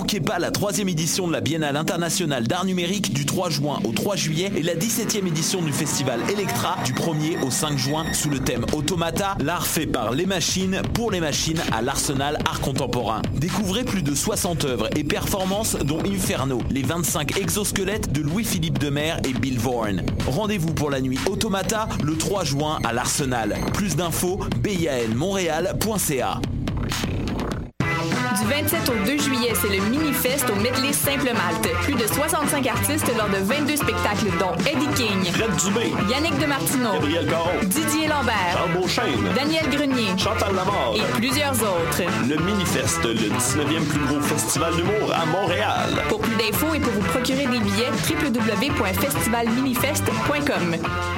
manquez pas la 3e édition de la Biennale internationale d'art numérique du 3 juin au 3 juillet et la 17e édition du festival Electra du 1er au 5 juin sous le thème Automata, l'art fait par les machines pour les machines à l'Arsenal Art Contemporain. Découvrez plus de 60 œuvres et performances dont Inferno, les 25 exosquelettes de Louis-Philippe Demer et Bill Vaughan. Rendez-vous pour la nuit Automata le 3 juin à l'Arsenal. Plus d'infos, bianmontréal.ca. Du 27 au 2 juillet, c'est le Mini-Fest au Medley Simple Malte. Plus de 65 artistes lors de 22 spectacles dont Eddie King, Fred Dubé, Yannick Demartino, Gabriel Caron, Didier Lambert, Charles Beauchesne, Daniel Grenier, Chantal Lamarre et plusieurs autres. Le Mini-Fest, le 19e plus gros festival d'humour à Montréal. Pour plus d'infos et pour vous procurer des billets, www.festivalminifest.com.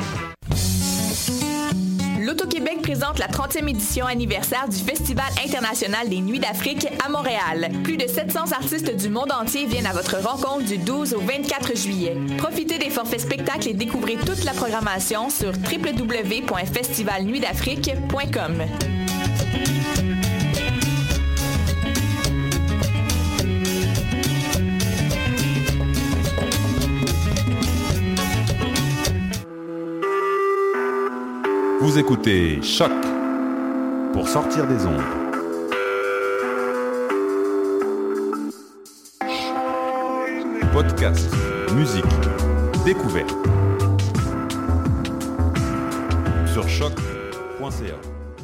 L'Auto-Québec présente la 30e édition anniversaire du Festival international des Nuits d'Afrique à Montréal. Plus de 700 artistes du monde entier viennent à votre rencontre du 12 au 24 juillet. Profitez des forfaits spectacles et découvrez toute la programmation sur www.festivalnuitdafrique.com. Vous écoutez Choc pour sortir des ondes. Podcast, musique, découverte. Sur choc.ca.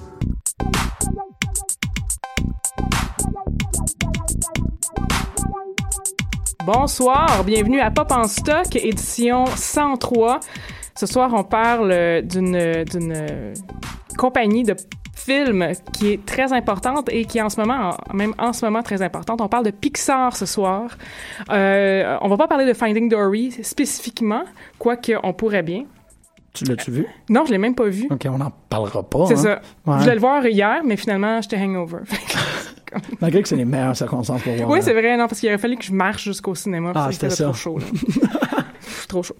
Bonsoir, bienvenue à Pop en Stock, édition 103. Ce soir, on parle d'une compagnie de films qui est très importante et qui est en ce moment très importante. On parle de Pixar ce soir. On va pas parler de Finding Dory spécifiquement, quoique on pourrait bien. Tu l'as-tu vu? Non, je l'ai même pas vu. OK, on n'en parlera pas. C'est hein? ça. Ouais. Je voulais le voir hier, mais finalement, j'étais hangover. Malgré que c'est les meilleures circonstances pour voir. Oui, c'est vrai, non, parce qu'il aurait fallu que je marche jusqu'au cinéma. Ah, c'était ça. trop chaud. Trop chaud.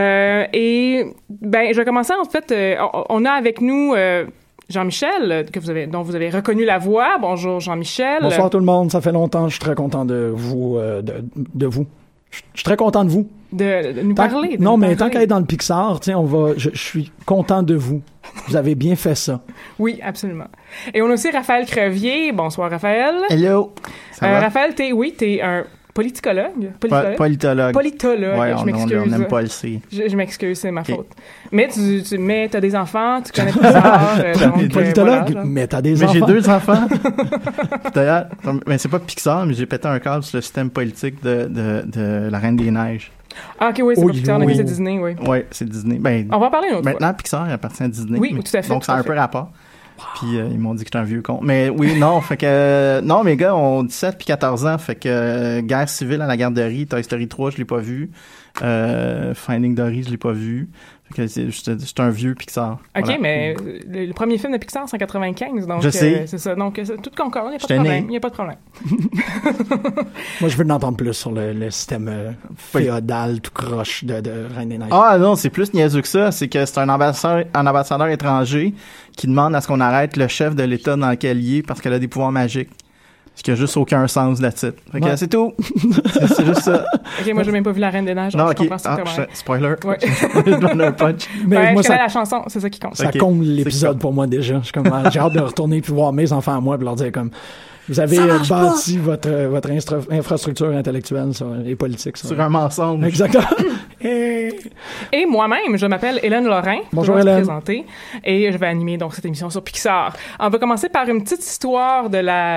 Et je vais commencer en fait. On a avec nous Jean-Michel, dont vous avez reconnu la voix. Bonjour Jean-Michel. Bonsoir tout le monde. Ça fait longtemps. Je suis très content de vous. De vous. Je suis très content de vous. De nous parler. Non, mais tant qu'à être dans le Pixar, tiens, je suis content de vous. Vous avez bien fait ça. Oui, absolument. Et on a aussi Raphaël Crevier. Bonsoir Raphaël. Hello. Ça va? Raphaël, t'es un politicologue. Politologue. Ouais, je m'excuse. On n'aime pas le C. Je m'excuse, c'est ma faute. Mais t'as des enfants, tu connais Pixar. Politologue, mais t'as des enfants. Mais j'ai 2 enfants. D'ailleurs, mais c'est pas Pixar, mais j'ai pété un câble sur le système politique de La Reine des Neiges. Ah, ok, oui, c'est pas Pixar, c'est Disney, oui. Oui, c'est Disney. On va en parler une autre fois. Maintenant, Pixar, il appartient à Disney. Oui, tout à fait. Donc, ça a un peu rapport. Wow. Puis, ils m'ont dit que j'étais un vieux con. Mais oui, non, fait que... non, mes gars ont 17 puis 14 ans, fait que Guerre civile à la garderie, Toy Story 3, je l'ai pas vu. Finding Dory, je l'ai pas vu. Fait que c'est un vieux Pixar. OK, voilà. mais le premier film de Pixar, c'est en 95, donc je sais. C'est ça. Donc, tout concorde, il n'y a pas de problème. Moi, je veux en entendre plus sur le système féodal tout croche de Reine des Neiges. Ah non, c'est plus niaiseux que ça. C'est que c'est un ambassadeur étranger qui demande à ce qu'on arrête le chef de l'État dans lequel il est parce qu'elle a des pouvoirs magiques. Ce qui a juste aucun sens là-dessus. Fait que c'est tout. c'est juste ça. OK, moi, j'ai même pas vu La Reine des Neiges. Non, je OK. comprends ça Spoiler. Ouais. Je donne un punch. Mais moi, je connais la chanson, c'est ça qui compte. Ça comble l'épisode pour moi déjà. Je suis comme, j'ai hâte de retourner puis voir mes enfants à moi puis leur dire comme, vous avez bâti votre infrastructure intellectuelle et politique. Sur un mensonge. Exactement. Et moi-même, je m'appelle Hélène Lorrain. Bonjour Hélène. Présenter, et je vais animer donc cette émission sur Pixar. On va commencer par une petite histoire de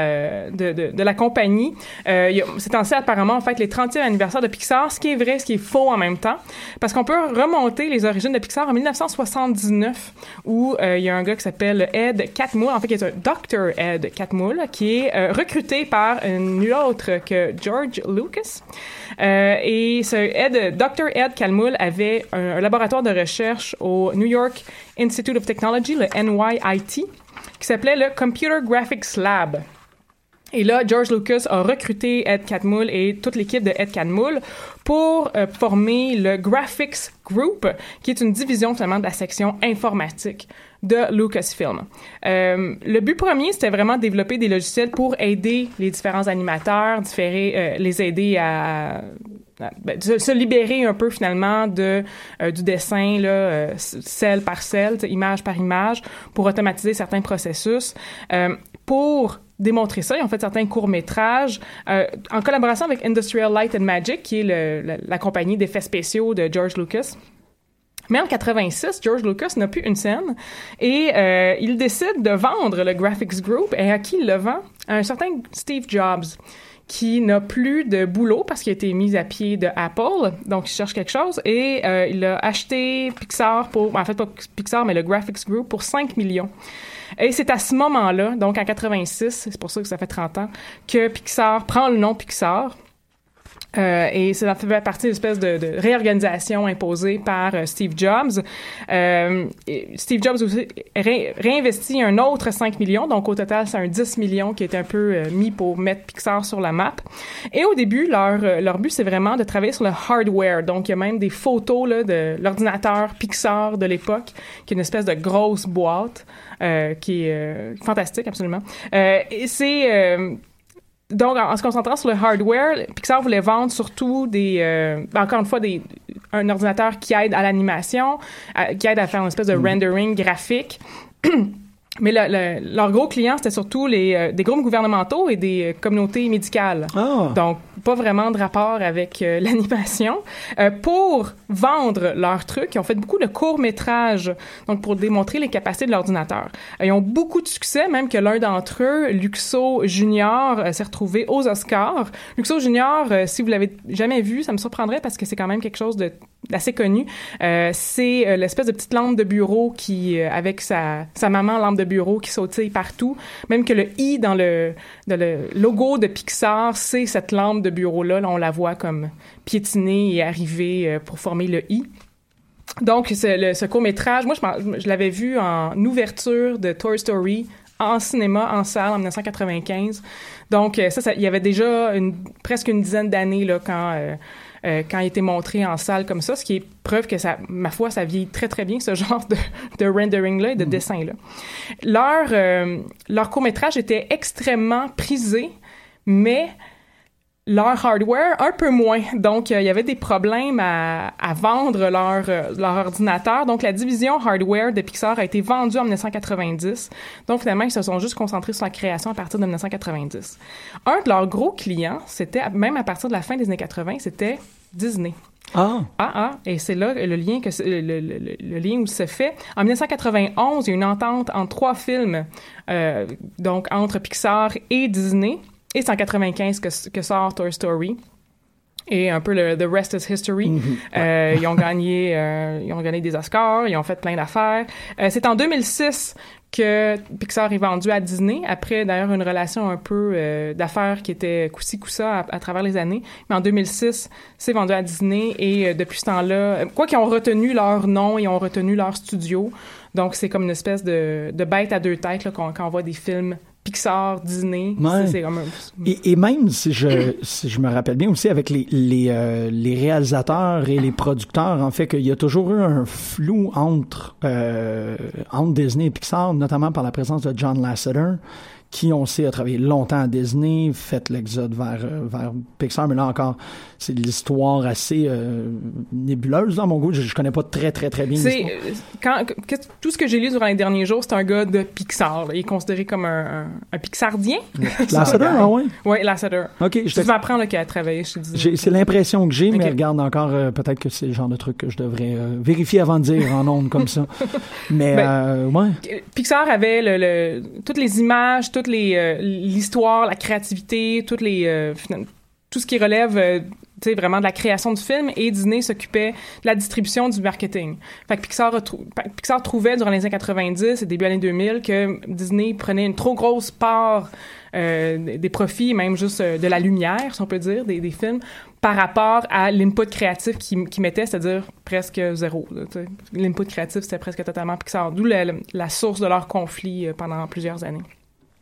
la compagnie. C'est ainsi apparemment en fait les 30e anniversaire de Pixar, ce qui est vrai, ce qui est faux en même temps, parce qu'on peut remonter les origines de Pixar en 1979, où il y a un gars qui s'appelle Ed Catmull, en fait qui est un Dr. Ed Catmull, qui est recruté par nul autre que George Lucas. Et ce Dr. Ed Catmull avait un laboratoire de recherche au New York Institute of Technology, le NYIT, qui s'appelait le Computer Graphics Lab. Et là, George Lucas a recruté Ed Catmull et toute l'équipe de Ed Catmull pour former le Graphics Group, qui est une division finalement de la section informatique de Lucasfilm. Le but premier, c'était vraiment de développer des logiciels pour aider les différents animateurs, les aider à se libérer un peu finalement du dessin là, cell par cell, image par image, pour automatiser certains processus. Pour démontrer ça, ils ont fait certains courts-métrages en collaboration avec Industrial Light and Magic, qui est la compagnie d'effets spéciaux de George Lucas. Mais en 86, George Lucas n'a plus une scène et il décide de vendre le Graphics Group. Et à qui il le vend? À un certain Steve Jobs, qui n'a plus de boulot parce qu'il a été mis à pied de Apple. Donc, il cherche quelque chose et il a acheté Pixar en fait, pas Pixar, mais le Graphics Group pour 5 millions. Et c'est à ce moment-là, donc en 86, c'est pour ça que ça fait 30 ans, que Pixar prend le nom Pixar. Et ça fait partie d'une espèce de réorganisation imposée par Steve Jobs. Steve Jobs aussi réinvestit un autre 5 millions, donc au total, c'est un 10 millions qui est un peu mis pour mettre Pixar sur la map. Et au début, leur but, c'est vraiment de travailler sur le hardware. Donc, il y a même des photos là, de l'ordinateur Pixar de l'époque, qui est une espèce de grosse boîte qui est fantastique, absolument. Et c'est... Donc, en se concentrant sur le hardware, Pixar voulait vendre surtout encore une fois, un ordinateur qui aide à l'animation, qui aide à faire une espèce de rendering graphique. Mais leur gros client, c'était surtout des groupes gouvernementaux et des communautés médicales. Oh. Donc, pas vraiment de rapport avec l'animation. Pour vendre leurs trucs, ils ont fait beaucoup de courts-métrages, donc pour démontrer les capacités de l'ordinateur. Ils ont beaucoup de succès, même que l'un d'entre eux, Luxo Junior, s'est retrouvé aux Oscars. Luxo Junior, si vous l'avez jamais vu, ça me surprendrait parce que c'est quand même quelque chose d'assez connu. C'est l'espèce de petite lampe de bureau qui, avec sa maman lampe de bureau qui sautille partout. Même que le I dans le logo de Pixar, c'est cette lampe de bureau-là. Là, on la voit comme piétiner et arriver pour former le I. Donc, ce court-métrage, moi, je l'avais vu en ouverture de Toy Story en cinéma, en salle, en 1995. Donc, ça il y avait déjà presque une dizaine d'années là, quand il était montré en salle comme ça, ce qui est preuve que ma foi, ça vieillit très, très bien, ce genre de rendering-là et de dessin-là. Leur court-métrage était extrêmement prisé, mais leur hardware, un peu moins. Donc, il y avait des problèmes à vendre leur ordinateur. Donc, la division hardware de Pixar a été vendue en 1990. Donc, finalement, ils se sont juste concentrés sur la création à partir de 1990. Un de leurs gros clients, c'était, même à partir de la fin des années 80, c'était Disney. Et c'est là le lien le lien où se fait. En 1991, il y a une entente entre 3 films, donc entre Pixar et Disney. Et c'est en 95 que sort Toy Story. Et un peu The Rest is History. Mm-hmm. Ils ont gagné des Oscars, ils ont fait plein d'affaires. C'est en 2006 que Pixar est vendu à Disney, après d'ailleurs une relation un peu d'affaires qui était coup-ci coup-ça à travers les années. Mais en 2006, c'est vendu à Disney et depuis ce temps-là, quoi qu'ils ont retenu leur nom, ils ont retenu leur studio. Donc c'est comme une espèce de bête à deux têtes là, quand on voit des films Pixar, Disney, ouais. C'est comme et même si je me rappelle bien aussi avec les réalisateurs et les producteurs, en fait qu'il y a toujours eu un flou entre Disney et Pixar, notamment par la présence de John Lasseter, qui, on sait, a travaillé longtemps à Disney, fait l'exode vers Pixar, mais là encore, c'est l'histoire assez nébuleuse, dans mon goût. Je connais pas très, très, très bien l'histoire. Tout ce que j'ai lu durant les derniers jours, c'est un gars de Pixar. Là. Il est considéré comme un Pixardien. Lasseter, ah oui? Oui, Lasseter. OK. Tu vas apprendre qu'il a travaillé chez Disney. C'est l'impression que j'ai, mais regarde encore, peut-être que c'est le genre de truc que je devrais vérifier avant de dire en ondes comme ça. Mais, ouais. Pixar avait toutes les images, toute l'histoire, la créativité, tout ce qui relève vraiment de la création du film, et Disney s'occupait de la distribution, du marketing. Fait que Pixar trouvait durant les années 90 et début années 2000 que Disney prenait une trop grosse part des profits, même juste de la lumière, si on peut dire, des films, par rapport à l'input créatif qu'ils mettaient, c'est-à-dire presque zéro. L'input créatif, c'était presque totalement Pixar, d'où la source de leur conflit pendant plusieurs années.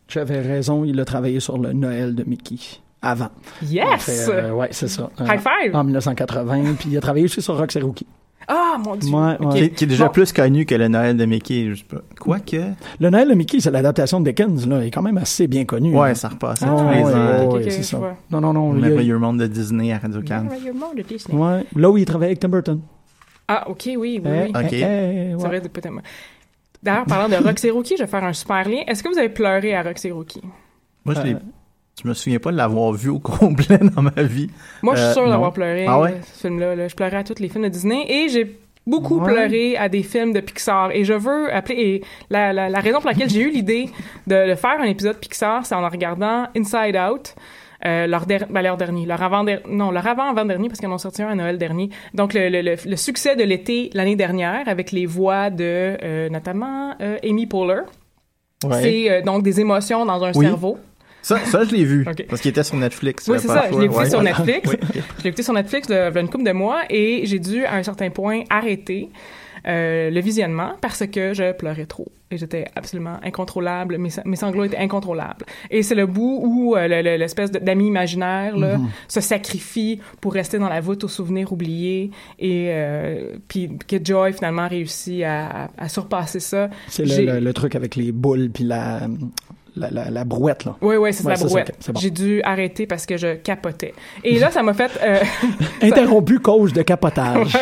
J'avais raison, il a travaillé sur le Noël de Mickey avant. Yes! Ouais, c'est ça. High five! En 1980, puis il a travaillé aussi sur Rock et Rookie. Ah, mon Dieu! Ouais. Qui est déjà plus connu que le Noël de Mickey. Je sais pas. Quoique. Le Noël de Mickey, c'est l'adaptation de Dickens, là. Il est quand même assez bien connu. Ouais, là. ça repasse. Ah, tous les ans. ok, c'est je ça. vois. Non. Le Merveilleux Monde de Disney à Radio-Can. Merveilleux Monde de Disney. Ouais. Là où il travaillait avec Tim Burton. Ah, ok, oui. Ok. C'est vrai, peut-être. D'ailleurs, parlant de Roxy Rookie, je vais faire un super lien. Est-ce que vous avez pleuré à Roxy Rookie? Moi, je me souviens pas de l'avoir vu au complet dans ma vie. Moi, je suis sûre non. d'avoir pleuré Ah ouais? ce film-là. Là. Je pleurais à tous les films de Disney et j'ai beaucoup pleuré à des films de Pixar. Et je veux appeler... Et la raison pour laquelle j'ai eu l'idée de faire un épisode Pixar, c'est en regardant Inside Out. Leur avant-avant-dernier, parce qu'ils en ont sorti un à Noël dernier. Donc, le succès de l'été l'année dernière, avec les voix de, notamment, Amy Poehler. Ouais. C'est donc des émotions dans un cerveau. Ça, je l'ai vu. Ok. Parce qu'il était sur Netflix. Oui, c'est ça. Je l'ai écouté sur Netflix. Oui. Je l'ai écouté sur Netflix il y a une couple de mois et j'ai dû, à un certain point, arrêter le visionnement parce que je pleurais trop. Et j'étais absolument incontrôlable. Mes sanglots étaient incontrôlables. Et c'est le bout où l'espèce d'ami imaginaire là, se sacrifie pour rester dans la voûte aux souvenirs oubliés. Et puis que Joy, finalement, réussit à surpasser ça. C'est le truc avec les boules puis la brouette, là. Oui, c'est la brouette. C'est bon. J'ai dû arrêter parce que je capotais. Et là, ça m'a fait... Interrompu cause de capotage.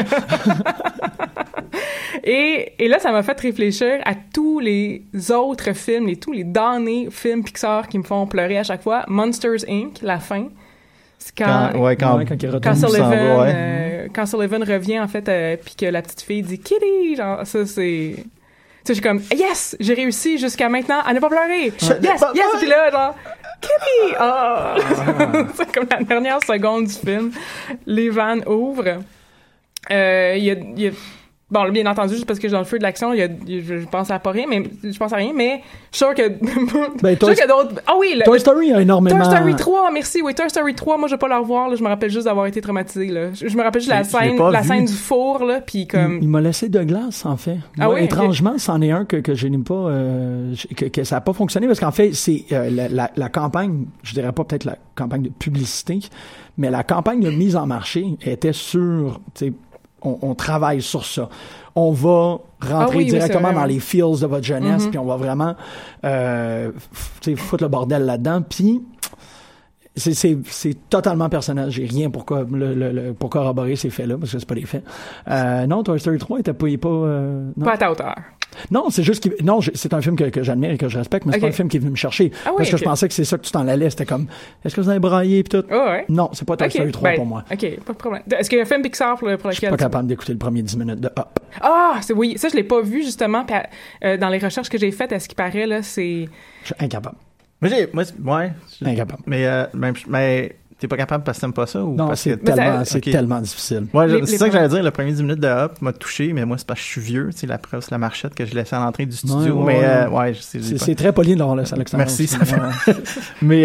Et là, ça m'a fait réfléchir à tous les autres films, tous les damnés films Pixar qui me font pleurer à chaque fois. Monsters, Inc., la fin. C'est quand il retourne, quand Sullivan revient, en fait, puis que la petite fille dit « Kitty », genre, ça, c'est... Tu sais, je suis comme, yes, j'ai réussi jusqu'à maintenant à ne pas pleurer. Yes, puis là, genre, Kitty! C'est comme la dernière seconde du film. Les vannes ouvrent. Il y a bon, bien entendu, juste parce que dans le feu de l'action, je pense à rien, mais je suis sûr que sûr qu'il y a d'autres. Ah oui, Toy Story a énormément. Toy Story 3, merci. Oui, Toy Story 3, moi je vais pas le revoir là, je me rappelle juste d'avoir été traumatisé là. Je me rappelle juste la scène du four là, puis comme il m'a laissé de glace en fait. Moi, étrangement, c'en est un que je n'aime pas que ça a pas fonctionné parce qu'en fait, c'est la campagne, je dirais pas peut-être la campagne de publicité, mais la campagne de mise en marché était sur, tu sais, on travaille sur ça. On va rentrer directement dans les feels de votre jeunesse, puis on va vraiment foutre le bordel là-dedans. Puis c'est totalement personnel. J'ai rien pour corroborer ces faits-là, parce que c'est pas des faits. Non, Toy Story 3 était pas... pas à ta hauteur. Non, c'est juste c'est un film que j'admire et que je respecte, mais c'est pas un film qui est venu me chercher. Parce que je pensais que c'est ça que tu t'en allais. C'était comme, est-ce que vous avez braillé pis tout? Non, c'est pas Toy Story 3 pour moi. OK, pas de problème. Est-ce qu'il y a un film Pixar pour lequel... Je suis pas capable d'écouter le premier 10 minutes de Up. Ah, oui, ça je l'ai pas vu justement. Dans les recherches que j'ai faites, à ce qui paraît, là, c'est... Je suis incapable. Incapable. Mais t'es pas capable parce que t'aimes pas ça ou non, parce c'est que tellement difficile. Ouais, c'est ça que j'allais dire. Le premier 10 minutes de Up m'a touché, mais moi c'est parce que je suis vieux. Tu sais, la preuve, c'est la marchette que je laissais à l'entrée du studio. C'est très poli de l'avoir laissé à l'extérieur. Merci, ça fait. Mais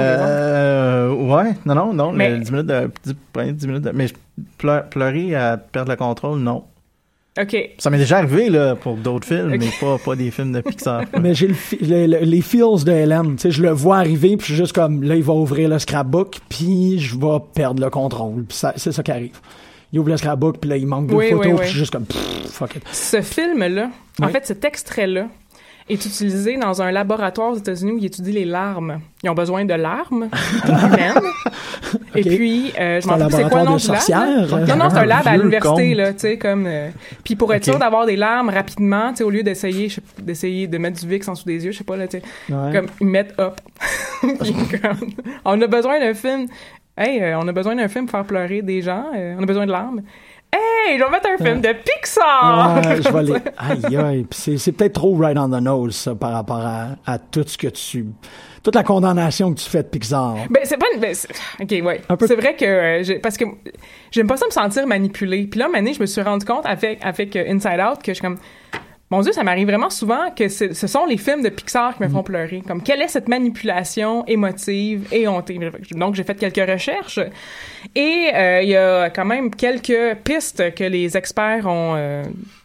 non. Mais... Le 10 minutes de. Mais pleurer à perdre le contrôle, non. OK. Ça m'est déjà arrivé là pour d'autres films, mais pas des films de Pixar. Mais j'ai les feels de Hélène, tu sais, je le vois arriver, puis je suis juste comme là il va ouvrir le scrapbook, puis je vais perdre le contrôle, puis c'est ça qui arrive. Il ouvre le scrapbook, puis là il manque deux photos, puis je suis juste comme fuck it. Ce film-là, en fait, cet extrait-là est utilisé dans un laboratoire aux États-Unis où ils étudient les larmes. Ils ont besoin de larmes humaines. Et puis, je m'en rappelle, c'est quoi le nom du lab? Non, c'est un lab à l'université, là, tu sais, comme... Puis pour être sûr d'avoir des larmes rapidement, tu sais, au lieu d'essayer de mettre du Vicks en dessous des yeux, je sais pas, là, tu sais, comme, ils mettent Up. Puis comme, on a besoin d'un film... on a besoin d'un film pour faire pleurer des gens. On a besoin de larmes. Hey, je vais mettre un film de Pixar! Je vais aller... Aïe. Puis c'est peut-être trop right on the nose, ça, par rapport à tout ce que toute la condamnation que tu fais de Pixar. Ben, c'est pas une... OK, ouais. C'est vrai que... parce que j'aime pas ça me sentir manipulée. Puis là, une année, je me suis rendu compte avec Inside Out que je suis comme... Mon Dieu, ça m'arrive vraiment souvent que ce sont les films de Pixar qui me font pleurer. Comme, quelle est cette manipulation émotive et hontée? Donc, j'ai fait quelques recherches et il y a quand même quelques pistes que les experts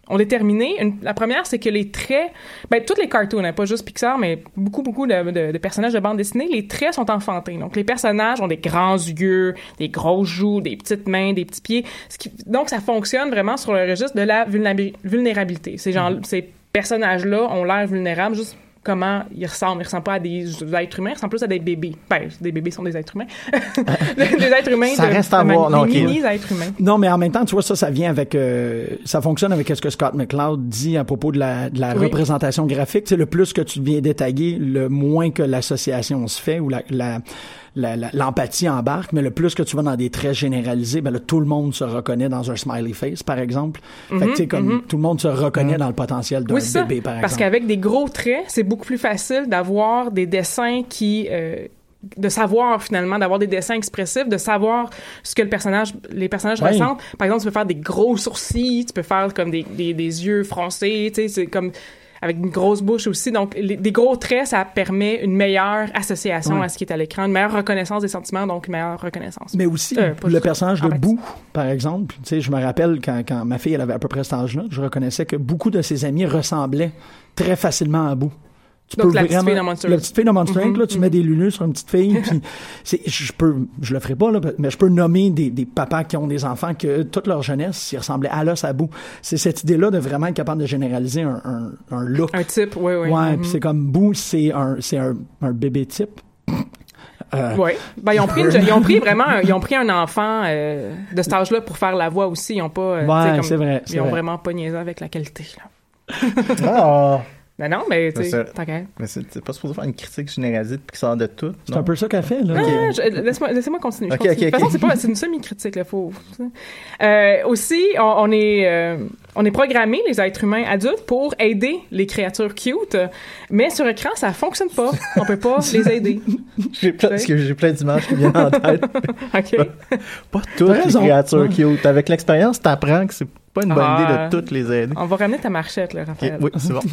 ont déterminé. La première, c'est que les traits, toutes les cartoons, hein, pas juste Pixar, mais beaucoup de personnages de bande dessinée, les traits sont enfantés. Donc, les personnages ont des grands yeux, des grosses joues, des petites mains, des petits pieds. Donc, ça fonctionne vraiment sur le registre de la vulnérabilité. Ces personnages-là ont l'air vulnérables, juste comment ils ressemblent. Ils ressemblent pas à des êtres humains, ils ressemblent plus à des bébés. Des bébés sont des êtres humains. Des êtres humains. Ça reste à voir. Des mini-êtres humains. Non, mais en même temps, tu vois, ça vient avec... ça fonctionne avec ce que Scott McCloud dit à propos de la représentation graphique. Tu sais, le plus que tu viens détailler, le moins que l'association se fait ou l'empathie embarque, mais le plus que tu vas dans des traits généralisés, là, tout le monde se reconnaît dans un smiley face, par exemple. Fait que, tu sais, comme tout le monde se reconnaît dans le potentiel d'un bébé, par exemple. Parce qu'avec des gros traits, c'est beaucoup plus facile d'avoir des dessins qui... de savoir, finalement, d'avoir des dessins expressifs, de savoir ce que les personnages ressentent. Par exemple, tu peux faire des gros sourcils, tu peux faire comme des yeux froncés, tu sais, c'est comme... avec une grosse bouche aussi. Donc, des gros traits, ça permet une meilleure association à ce qui est à l'écran, une meilleure reconnaissance des sentiments, donc une meilleure reconnaissance. Mais aussi, le personnage de Boo, par exemple, tu sais, je me rappelle quand ma fille, elle avait à peu près cet âge-là, je reconnaissais que beaucoup de ses amis ressemblaient très facilement à Boo. Donc, la petite fille dans Monster Inc. La petite fille dans Monster Inc., là, tu mets des lunettes sur une petite fille, puis je le ferai pas, là, mais je peux nommer des papas qui ont des enfants que toute leur jeunesse, ils ressemblaient à l'os à bout. C'est cette idée-là de vraiment être capable de généraliser un look. Un type, oui. Ouais, puis c'est comme Boo, c'est un bébé type. Oui. Ils ont pris un enfant de cet âge-là pour faire la voix aussi. Ils ont pas. C'est vrai. Ils ont vraiment pas niaisé avec la qualité, là. Ah! Ben non, mais tu sais, t'inquiète. Mais c'est pas supposé faire une critique généralisée de Pixar de tout. C'est un peu ça qu'elle fait, là. Laissez-moi continuer. Okay. De toute façon, c'est une semi-critique, là. Aussi, on est programmé, les êtres humains adultes, pour aider les créatures cute, mais sur écran, ça fonctionne pas. On peut pas les aider. Parce que j'ai plein d'images qui viennent en tête. OK. Pas toutes les créatures cute. Avec l'expérience, t'apprends que c'est pas une bonne idée de toutes les aider. On va ramener ta marchette, là, Raphaël. Okay, oui, c'est bon.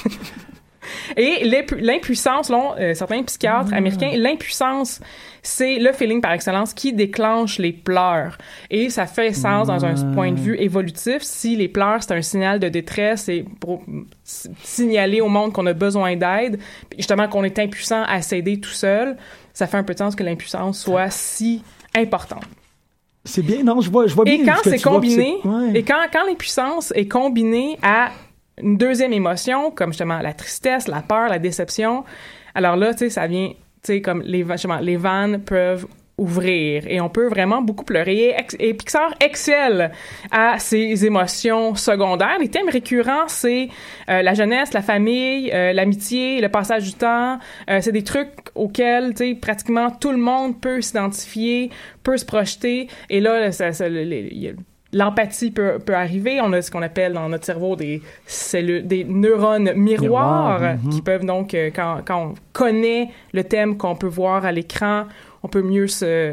Et l'impuissance, selon certains psychiatres américains, l'impuissance, c'est le feeling par excellence qui déclenche les pleurs. Et ça fait sens dans un point de vue évolutif. Si les pleurs, c'est un signal de détresse et pour signaler au monde qu'on a besoin d'aide, justement qu'on est impuissant à s'aider tout seul, ça fait un peu de sens que l'impuissance soit si importante. C'est bien, non, je vois bien. Et quand c'est combiné, et quand l'impuissance est combinée à une deuxième émotion, comme justement la tristesse, la peur, la déception, alors là, tu sais, ça vient, tu sais, comme les vannes peuvent ouvrir et on peut vraiment beaucoup pleurer. Et Pixar excelle à ces émotions secondaires. Les thèmes récurrents, c'est la jeunesse, la famille, l'amitié, le passage du temps. C'est des trucs auxquels, tu sais, pratiquement tout le monde peut s'identifier, peut se projeter. Et là, l'empathie peut arriver. On a ce qu'on appelle dans notre cerveau des neurones miroirs qui peuvent donc, quand on connaît le thème qu'on peut voir à l'écran, on peut mieux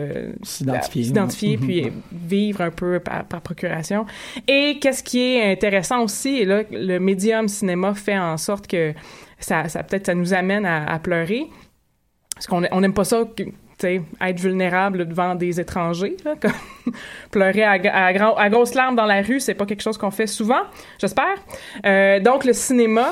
s'identifier puis vivre un peu par procuration. Et qu'est-ce qui est intéressant aussi, et là, le médium cinéma fait en sorte que ça nous amène à pleurer. Parce qu'on n'aime pas ça... être vulnérable devant des étrangers, là, comme pleurer à grosses larmes dans la rue, c'est pas quelque chose qu'on fait souvent, j'espère. Donc, le cinéma,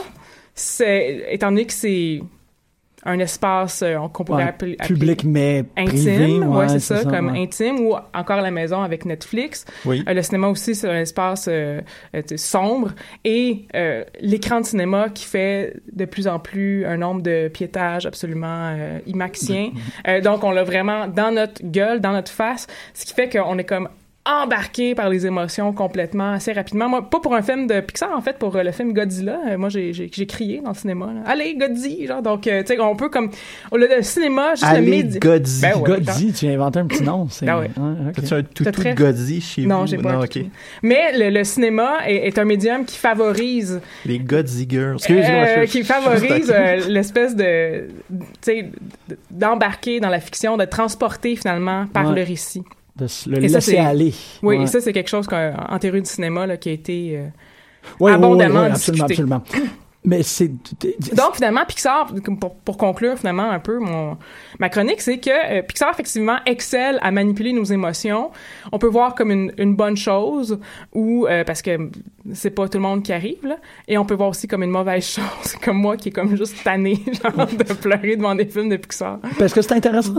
étant donné que c'est un espace qu'on pourrait appeler public mais privé, intime, c'est ça, comme intime, ou encore à la maison avec Netflix. Oui. Le cinéma aussi, c'est un espace sombre, et l'écran de cinéma qui fait de plus en plus un nombre de piétages absolument imaxien. Donc, on l'a vraiment dans notre gueule, dans notre face, ce qui fait qu'on est comme embarqué par les émotions complètement, assez rapidement. Moi, pas pour un film de Pixar, en fait, pour le film Godzilla. Moi, j'ai crié dans le cinéma. Là. Allez, Godzilla! Genre, donc, tu sais, on peut comme... Le cinéma, juste allez, le média... Godzilla! Godzilla, tu as inventé un petit nom. Ah ouais. Okay. As-tu un toutou de Godzilla chez vous? Non, j'ai pas. Okay. Mais le cinéma est un médium qui favorise... Les Godzilla. Qui favorise l'espèce de... Tu sais, d'embarquer dans la fiction, de transporter, finalement, par le récit. De le laisser aller. Oui, et ça, c'est quelque chose en théorie du cinéma là, qui a été abondamment discuté. Absolument. Mais c'est... Donc, finalement, Pixar, pour conclure finalement un peu ma chronique, c'est que Pixar, effectivement, excelle à manipuler nos émotions. On peut voir comme une bonne chose, ou parce que c'est pas tout le monde qui arrive, là. Et on peut voir aussi comme une mauvaise chose, comme moi qui est comme juste tanné, genre, de pleurer devant des films de Pixar. Parce que c'est intéressant,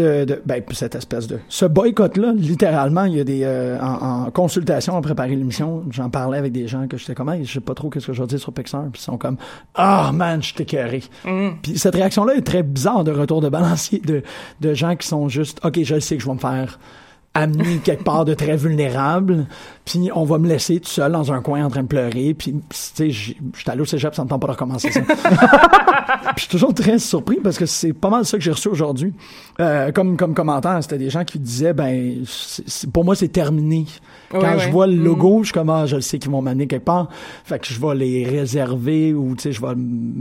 ce boycott-là, littéralement, il y a des, en consultation, en préparant l'émission, j'en parlais avec des gens que j'étais comme, hey, je sais pas trop qu'est-ce que je vais dire sur Pixar, puis ils sont comme, man, je t'ai écœuré. Puis cette réaction-là est très bizarre de retour de balancier de gens qui sont juste, OK, je sais que je vais me faire amené quelque part de très vulnérable, puis on va me laisser tout seul dans un coin en train de pleurer, puis tu sais, j'étais allé au cégep, ça me tente pas de recommencer ça. Puis je suis toujours très surpris parce que c'est pas mal ça que j'ai reçu aujourd'hui. Comme commentaire, c'était des gens qui disaient, pour moi c'est terminé. Quand je vois le logo, je suis comme, je le sais qu'ils vont m'amener quelque part, fait que je vais les réserver ou tu sais, je vais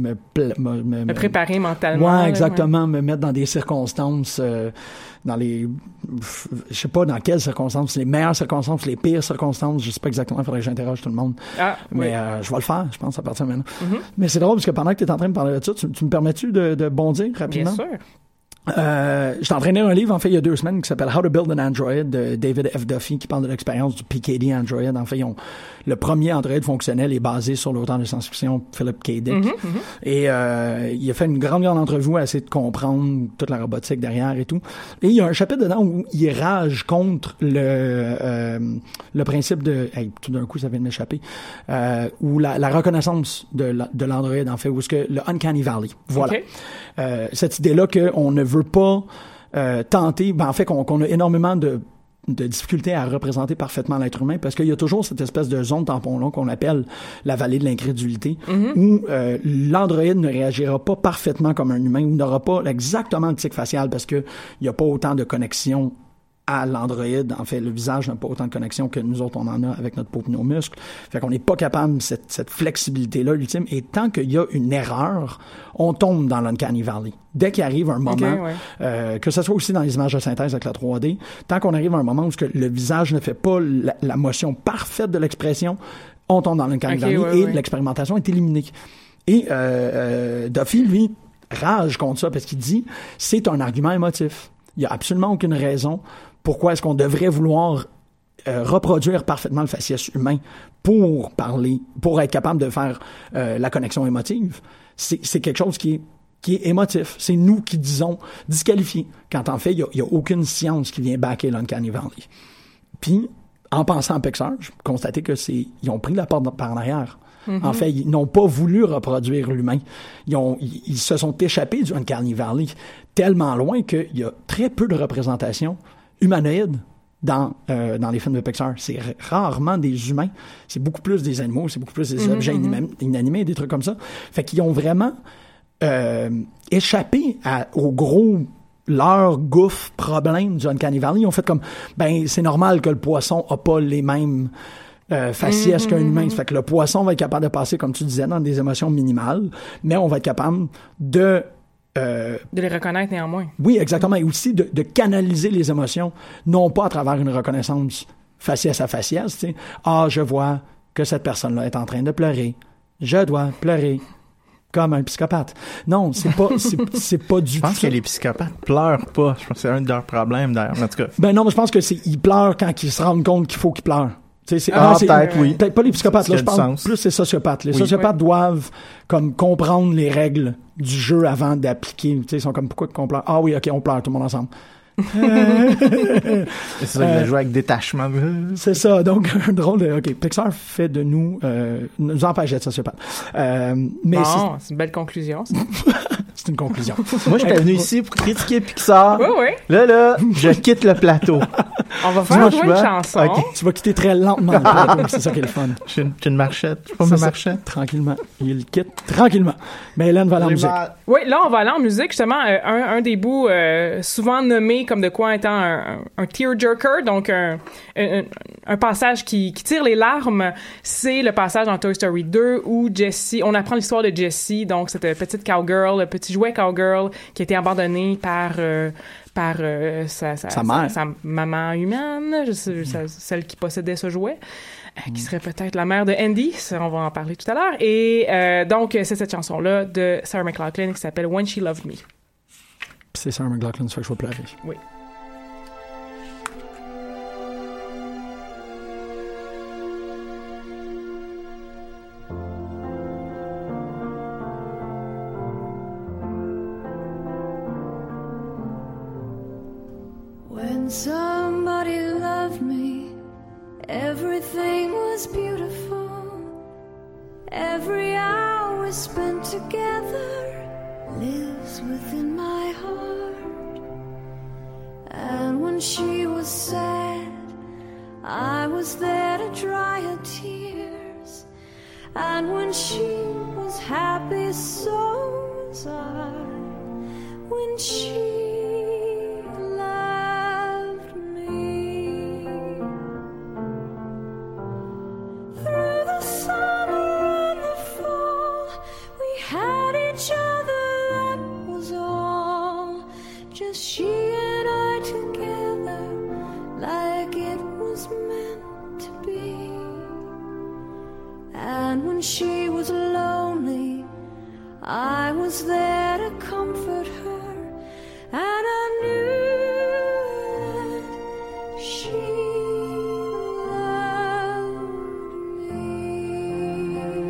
me préparer mentalement. Ouais, exactement, me mettre dans des circonstances dans les, je sais pas dans quelles circonstances, les meilleures circonstances, les pires circonstances, je sais pas exactement, il faudrait que j'interroge tout le monde. Mais je vais le faire, je pense, à partir de maintenant. Mais c'est drôle parce que pendant que tu es en train de parler de ça, tu me permets-tu de bondir rapidement? Bien sûr. J'ai entraîné un livre, en fait, il y a 2 semaines, qui s'appelle How to Build an Android, de David F. Duffy, qui parle de l'expérience du PKD Android. En fait, le premier Android fonctionnel est basé sur l'auteur de science-fiction Philip K. Dick. Et il a fait une grande entrevue à essayer de comprendre toute la robotique derrière et tout. Et il y a un chapitre dedans où il rage contre le principe de... Hey, tout d'un coup, ça vient de m'échapper. Ou la reconnaissance de l'Android, en fait, ou ce que le Uncanny Valley. Voilà. Okay. Cette idée-là qu'on ne veut pas tenter, en fait qu'on a énormément de difficultés à représenter parfaitement l'être humain parce qu'il y a toujours cette espèce de zone tampon-là qu'on appelle la vallée de l'incrédulité où l'androïde ne réagira pas parfaitement comme un humain ou n'aura pas exactement le tic facial parce que il n'y a pas autant de connexion à l'androïde. En fait, le visage n'a pas autant de connexion que nous autres, on en a avec notre peau et nos muscles. Fait qu'on n'est pas capable de cette flexibilité-là, l'ultime. Et tant qu'il y a une erreur, on tombe dans l'Uncanny Valley. Dès qu'il arrive un moment, que ce soit aussi dans les images de synthèse avec la 3D, tant qu'on arrive à un moment où le visage ne fait pas la motion parfaite de l'expression, on tombe dans l'Uncanny Valley et l'expérimentation est éliminée. Et Duffy, lui, rage contre ça parce qu'il dit c'est un argument émotif. Il n'y a absolument aucune raison pourquoi est-ce qu'on devrait vouloir reproduire parfaitement le faciès humain pour parler, pour être capable de faire la connexion émotive. C'est quelque chose qui est émotif. C'est nous qui disons disqualifié. Quand en fait, il y a aucune science qui vient backer l'Uncanny Valley. Puis, en pensant à Pixar, j'ai constaté que ils ont pris la porte par en arrière. En fait, ils n'ont pas voulu reproduire l'humain. Ils se sont échappés du Uncanny Valley tellement loin qu'il y a très peu de représentation humanoïde dans les films de Pixar. C'est rarement des humains. C'est beaucoup plus des animaux, c'est beaucoup plus des objets inanimés, des trucs comme ça. Fait qu'ils ont vraiment échappé au gros leur gouffre problème du Uncanny Valley. Ils ont fait comme, c'est normal que le poisson a pas les mêmes faciès qu'un humain. Ça fait que le poisson va être capable de passer, comme tu disais, dans des émotions minimales, mais on va être capable de les reconnaître néanmoins. Oui, exactement. Et aussi de canaliser les émotions, non pas à travers une reconnaissance faciès à faciès, tu sais. Je vois que cette personne-là est en train de pleurer. Je dois pleurer comme un psychopathe. Non, c'est pas du tout. Je pense que les psychopathes pleurent pas. Je pense que c'est un de leurs problèmes, d'ailleurs. En tout cas. Non, mais je pense que ils pleurent quand ils se rendent compte qu'il faut qu'ils pleurent. Peut-être, oui. Peut-être pas les psychopathes, là, je parle plus les sociopathes. Les sociopathes doivent comme comprendre les règles du jeu avant d'appliquer. Tu sais, ils sont comme, pourquoi qu'on pleure? Ah oui, OK, on pleure tout le monde ensemble. C'est ça, il va jouer avec détachement. C'est ça, donc un drôle de... OK, Pixar fait de nous empêche d'être sociopathes. Mais c'est une belle conclusion, ça. C'est une conclusion. Moi, j'étais venu ici pour critiquer Pixar. Oui. Là, je quitte le plateau. On va faire jouer une chanson. Okay. Tu vas quitter très lentement le plateau, c'est ça qui est le fun. J'ai une marchette. Je pas ma marchette. Tranquillement. Il quitte tranquillement. Mais Hélène va aller en musique. Oui, là, on va aller en musique, justement. Un des bouts souvent nommé comme de quoi étant un tearjerker, donc un passage qui tire les larmes, c'est le passage dans Toy Story 2 où Jessie, on apprend l'histoire de Jessie, donc cette petite cowgirl, le petit jouet cowgirl qui a été abandonné par sa mère. Sa maman humaine, celle qui possédait ce jouet, qui serait peut-être la mère de Andy, ça, on va en parler tout à l'heure. Et donc, c'est cette chanson-là de Sarah McLachlan qui s'appelle When She Loved Me. C'est Sarah McLachlan, ça fait que je vais pleurer. Oui. When somebody loved me, everything was beautiful. Every hour spent together lives within my heart. And when she was sad, I was there to dry her tears. And when she was happy, so was I. When she loved me. Through the summer and the fall, we had each other, that was all. Just she and I together, like it was meant to be. And when she was lonely, I was there to comfort her, and I knew that she loved me.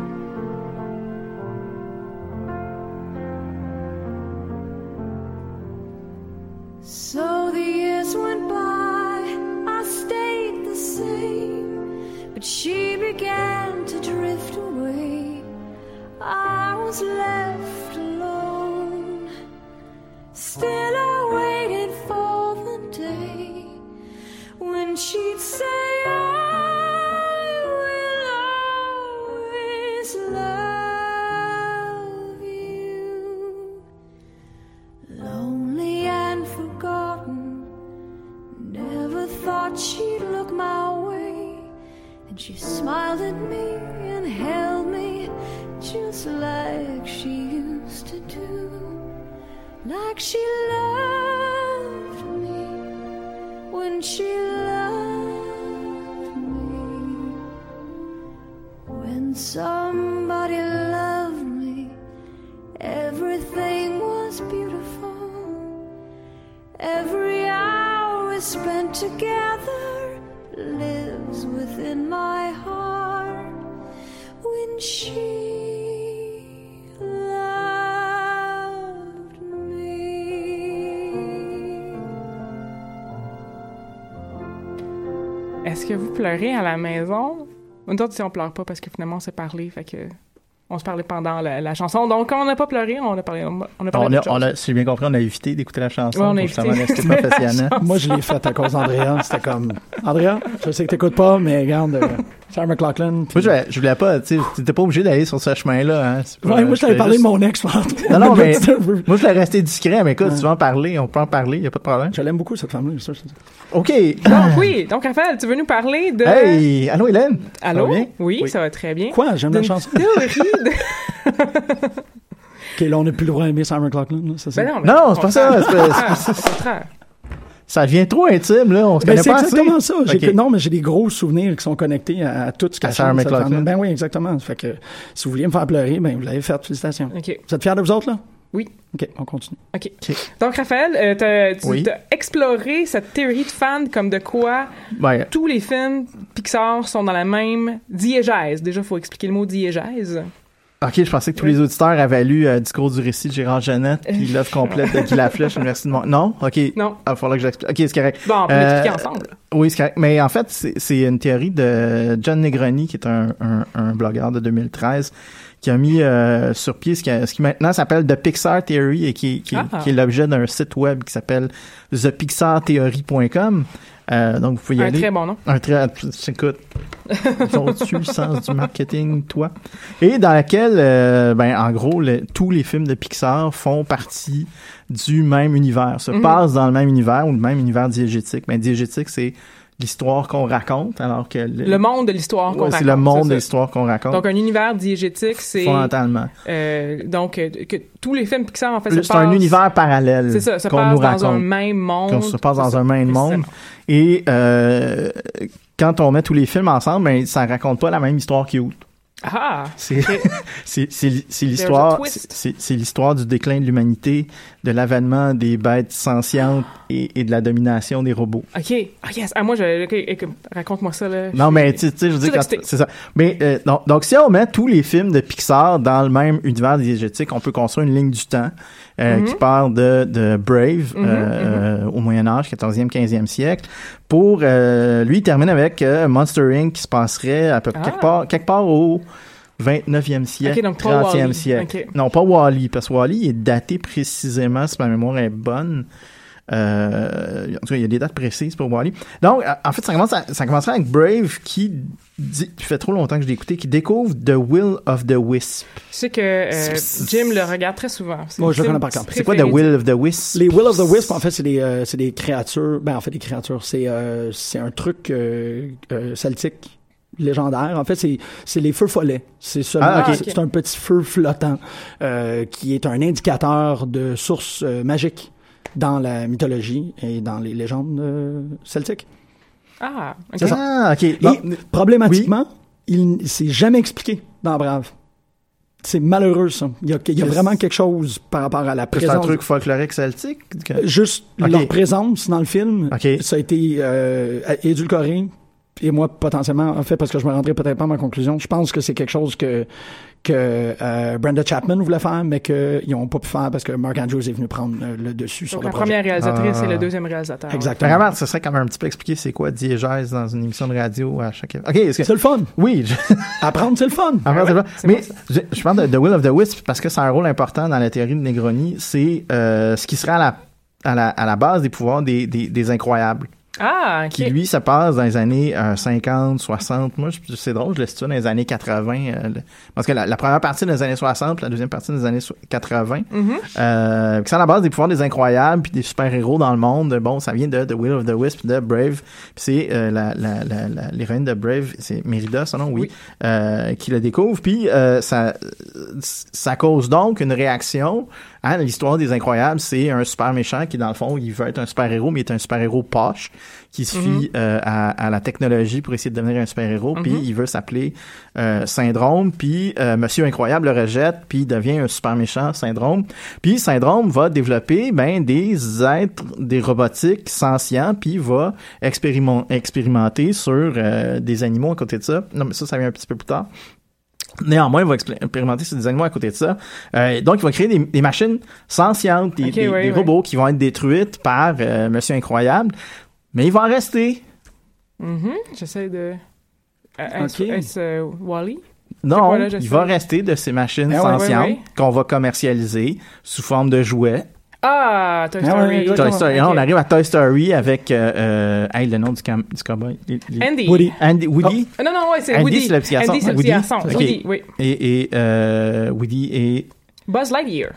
So the years went by, I stayed the same, but she began to drift away. I was left alone. Still I waited for the day when she'd say, I will always love you. Lonely and forgotten, never thought she'd look my way. And she smiled at me and held me just like she used to do. Like she loved me when she loved me. When somebody loved me, everything was beautiful. Every hour spent together lives within my heart. When she Est-ce que vous pleurez à la maison? Nous autres, si on pleure pas parce que finalement on s'est parlé, fait que on se parlait pendant la chanson. Donc, quand on n'a pas pleuré, on a parlé d'autre chose. Si j'ai bien compris, on a évité d'écouter la chanson. Ouais, on a évité. Rester professionnel. Moi, je l'ai faite à cause d'Andrea. C'était comme, Andrea, je sais que t'écoutes pas, mais regarde, Sarah McLachlan. Moi, je voulais pas, tu sais, t'étais pas obligé d'aller sur ce chemin-là, hein. Ouais, moi, je t'avais parlé de mon ex. Non, mais moi, je l'ai resté discret, mais écoute, tu veux en parler, on peut en parler, y a pas de problème. Je l'aime beaucoup, cette femme-là, c'est sûr. OK. Donc, oui. Donc, Raphaël, tu veux nous parler de... Hey! Allô, Hélène? Allô? Ça va bien? Oui, ça va très bien. Quoi? J'aime la chanson. Théorie de... OK, là, on n'a plus le droit d'aimer Sarah McLachlan, là, c'est ça? Ben non, c'est pas ça. Ça devient trop intime, là. On se connaît pas assez. C'est exactement ça. Okay. Non, mais j'ai des gros souvenirs qui sont connectés à tout ce qu'elle Sarah McLachlan. Ben oui, exactement. Fait que si vous vouliez me faire pleurer, ben vous l'avez fait. Félicitations. OK. Vous êtes fiers de vous autres, là? Oui. OK, on continue. OK. Donc, Raphaël, tu as exploré cette théorie de fan comme de quoi tous les films Pixar sont dans la même diégèse. Déjà, il faut expliquer le mot diégèse. OK, je pensais que tous les auditeurs avaient lu Discours du récit de Gérard Jeannette puis l'œuvre complète de Guy Laflèche, Université de Non? OK. Non. Il va falloir que j'explique. OK, c'est correct. Bon, on peut l'expliquer ensemble. Oui, c'est correct. Mais en fait, c'est une théorie de John Negroni, qui est un blogueur de 2013, qui a mis sur pied ce qui maintenant s'appelle The Pixar Theory et qui est l'objet d'un site web qui s'appelle thepixartheory.com. Donc, vous pouvez y aller. Un très bon nom. Écoute, ils ont dessus le sens du marketing, toi. Et dans laquelle, en gros, tous les films de Pixar font partie du même univers, se passent dans le même univers ou le même univers diégétique. Mais diégétique, c'est l'histoire qu'on raconte, alors que... Le monde de l'histoire qu'on raconte. C'est le monde de l'histoire qu'on raconte. Donc, un univers diégétique, c'est... Fondamentalement. Donc, que tous les films Pixar, en fait, se passent... C'est un univers parallèle. C'est ça, se qu'on passe nous dans raconte. un même monde. Qu'on se passe dans un même monde. Et quand on met tous les films ensemble, ben, ça raconte pas la même histoire qui autre. Ah! C'est l'histoire, c'est l'histoire du déclin de l'humanité, de l'avènement des bêtes sentientes et de la domination des robots. OK. Ah, yes. Ah, moi, raconte-moi ça, là. Non, mais tu sais, je veux dire, c'est ça. Mais donc, si on met tous les films de Pixar dans le même univers diégétique, on peut construire une ligne du temps qui part de Brave au Moyen-Âge, 14e, 15e siècle, pour lui, il termine avec Monster Inc. qui se passerait à peu près quelque part au 29e siècle, okay, donc 30e siècle. Okay. Non, pas Wall-E, parce que Wall-E est daté précisément, si ma mémoire est bonne. En tout cas, il y a des dates précises pour Wall-E. Donc, en fait, ça commencerait avec Brave qui fait trop longtemps que je l'ai écouté, qui découvre The Will of the Wisp. Je sais que Jim le regarde très souvent. Moi, je le connais par cœur. C'est quoi The Will of the Wisp? Les Will of the Wisp, en fait, c'est des créatures. Ben, en fait, des créatures. C'est un truc celtique. Légendaire. En fait, c'est les feux follets. C'est c'est un petit feu flottant qui est un indicateur de source magique dans la mythologie et dans les légendes celtiques. Ah, OK. C'est ça. Ah, OK. Et problématiquement, c'est jamais expliqué dans Brave. C'est malheureux, ça. Il y a vraiment quelque chose par rapport à la présence. C'est un truc folklorique celtique? Juste leur présence dans le film. Ça a été édulcoré. Et moi, potentiellement, en fait, parce que je me rendrai peut-être pas à ma conclusion, je pense que c'est quelque chose que Brenda Chapman voulait faire, mais qu'ils n'ont pas pu faire parce que Mark Andrews est venu prendre le dessus sur le projet. La première réalisatrice et le deuxième réalisateur. Exactement. Vraiment, ce serait quand même un petit peu expliquer c'est quoi diégèse dans une émission de radio à chaque... OK, c'est le fun. Oui. Apprendre, c'est le fun. Mais je parle de The Will of the Wisp parce que c'est un rôle important dans la théorie de Negroni. C'est ce qui serait à la base des pouvoirs des incroyables. Ah, OK. Qui, lui, ça passe dans les années 50, 60. Moi, c'est drôle, je le situe dans les années 80. Parce que la première partie des années 60, la deuxième partie des années 80. C'est à la base des pouvoirs des incroyables puis des super-héros dans le monde. Bon, ça vient de The Will of the Wisp, de Brave. Puis c'est l'héroïne de Brave, c'est Mérida, son nom, oui. Qui le découvre. Puis ça cause donc une réaction. Hein, l'histoire des incroyables, c'est un super méchant qui, dans le fond, il veut être un super-héros, mais il est un super-héros poche, qui se fie à la technologie pour essayer de devenir un super-héros, puis il veut s'appeler Syndrome, puis Monsieur Incroyable le rejette, puis il devient un super méchant, Syndrome. Puis Syndrome va développer des êtres, des robotiques sentients, puis va expérimenter sur des animaux à côté de ça. Non, mais ça vient un petit peu plus tard. Néanmoins, il va expérimenter sur des animaux à côté de ça. Donc, il va créer des machines sentientes, des robots qui vont être détruites par Monsieur Incroyable. Mais il va en rester. J'essaie de... Est-ce Wall-E? Non, il va rester de ces machines sentientes qu'on va commercialiser sous forme de jouets. Ah, Toy Story. Toy Story. Okay. On arrive à Toy Story avec le nom du cowboy. Andy. Woody. Oh, non, c'est Andy, Woody. C'est le petit garçon. Andy, c'est le petit garçon. Woody, oui. Et Woody et... Buzz Lightyear.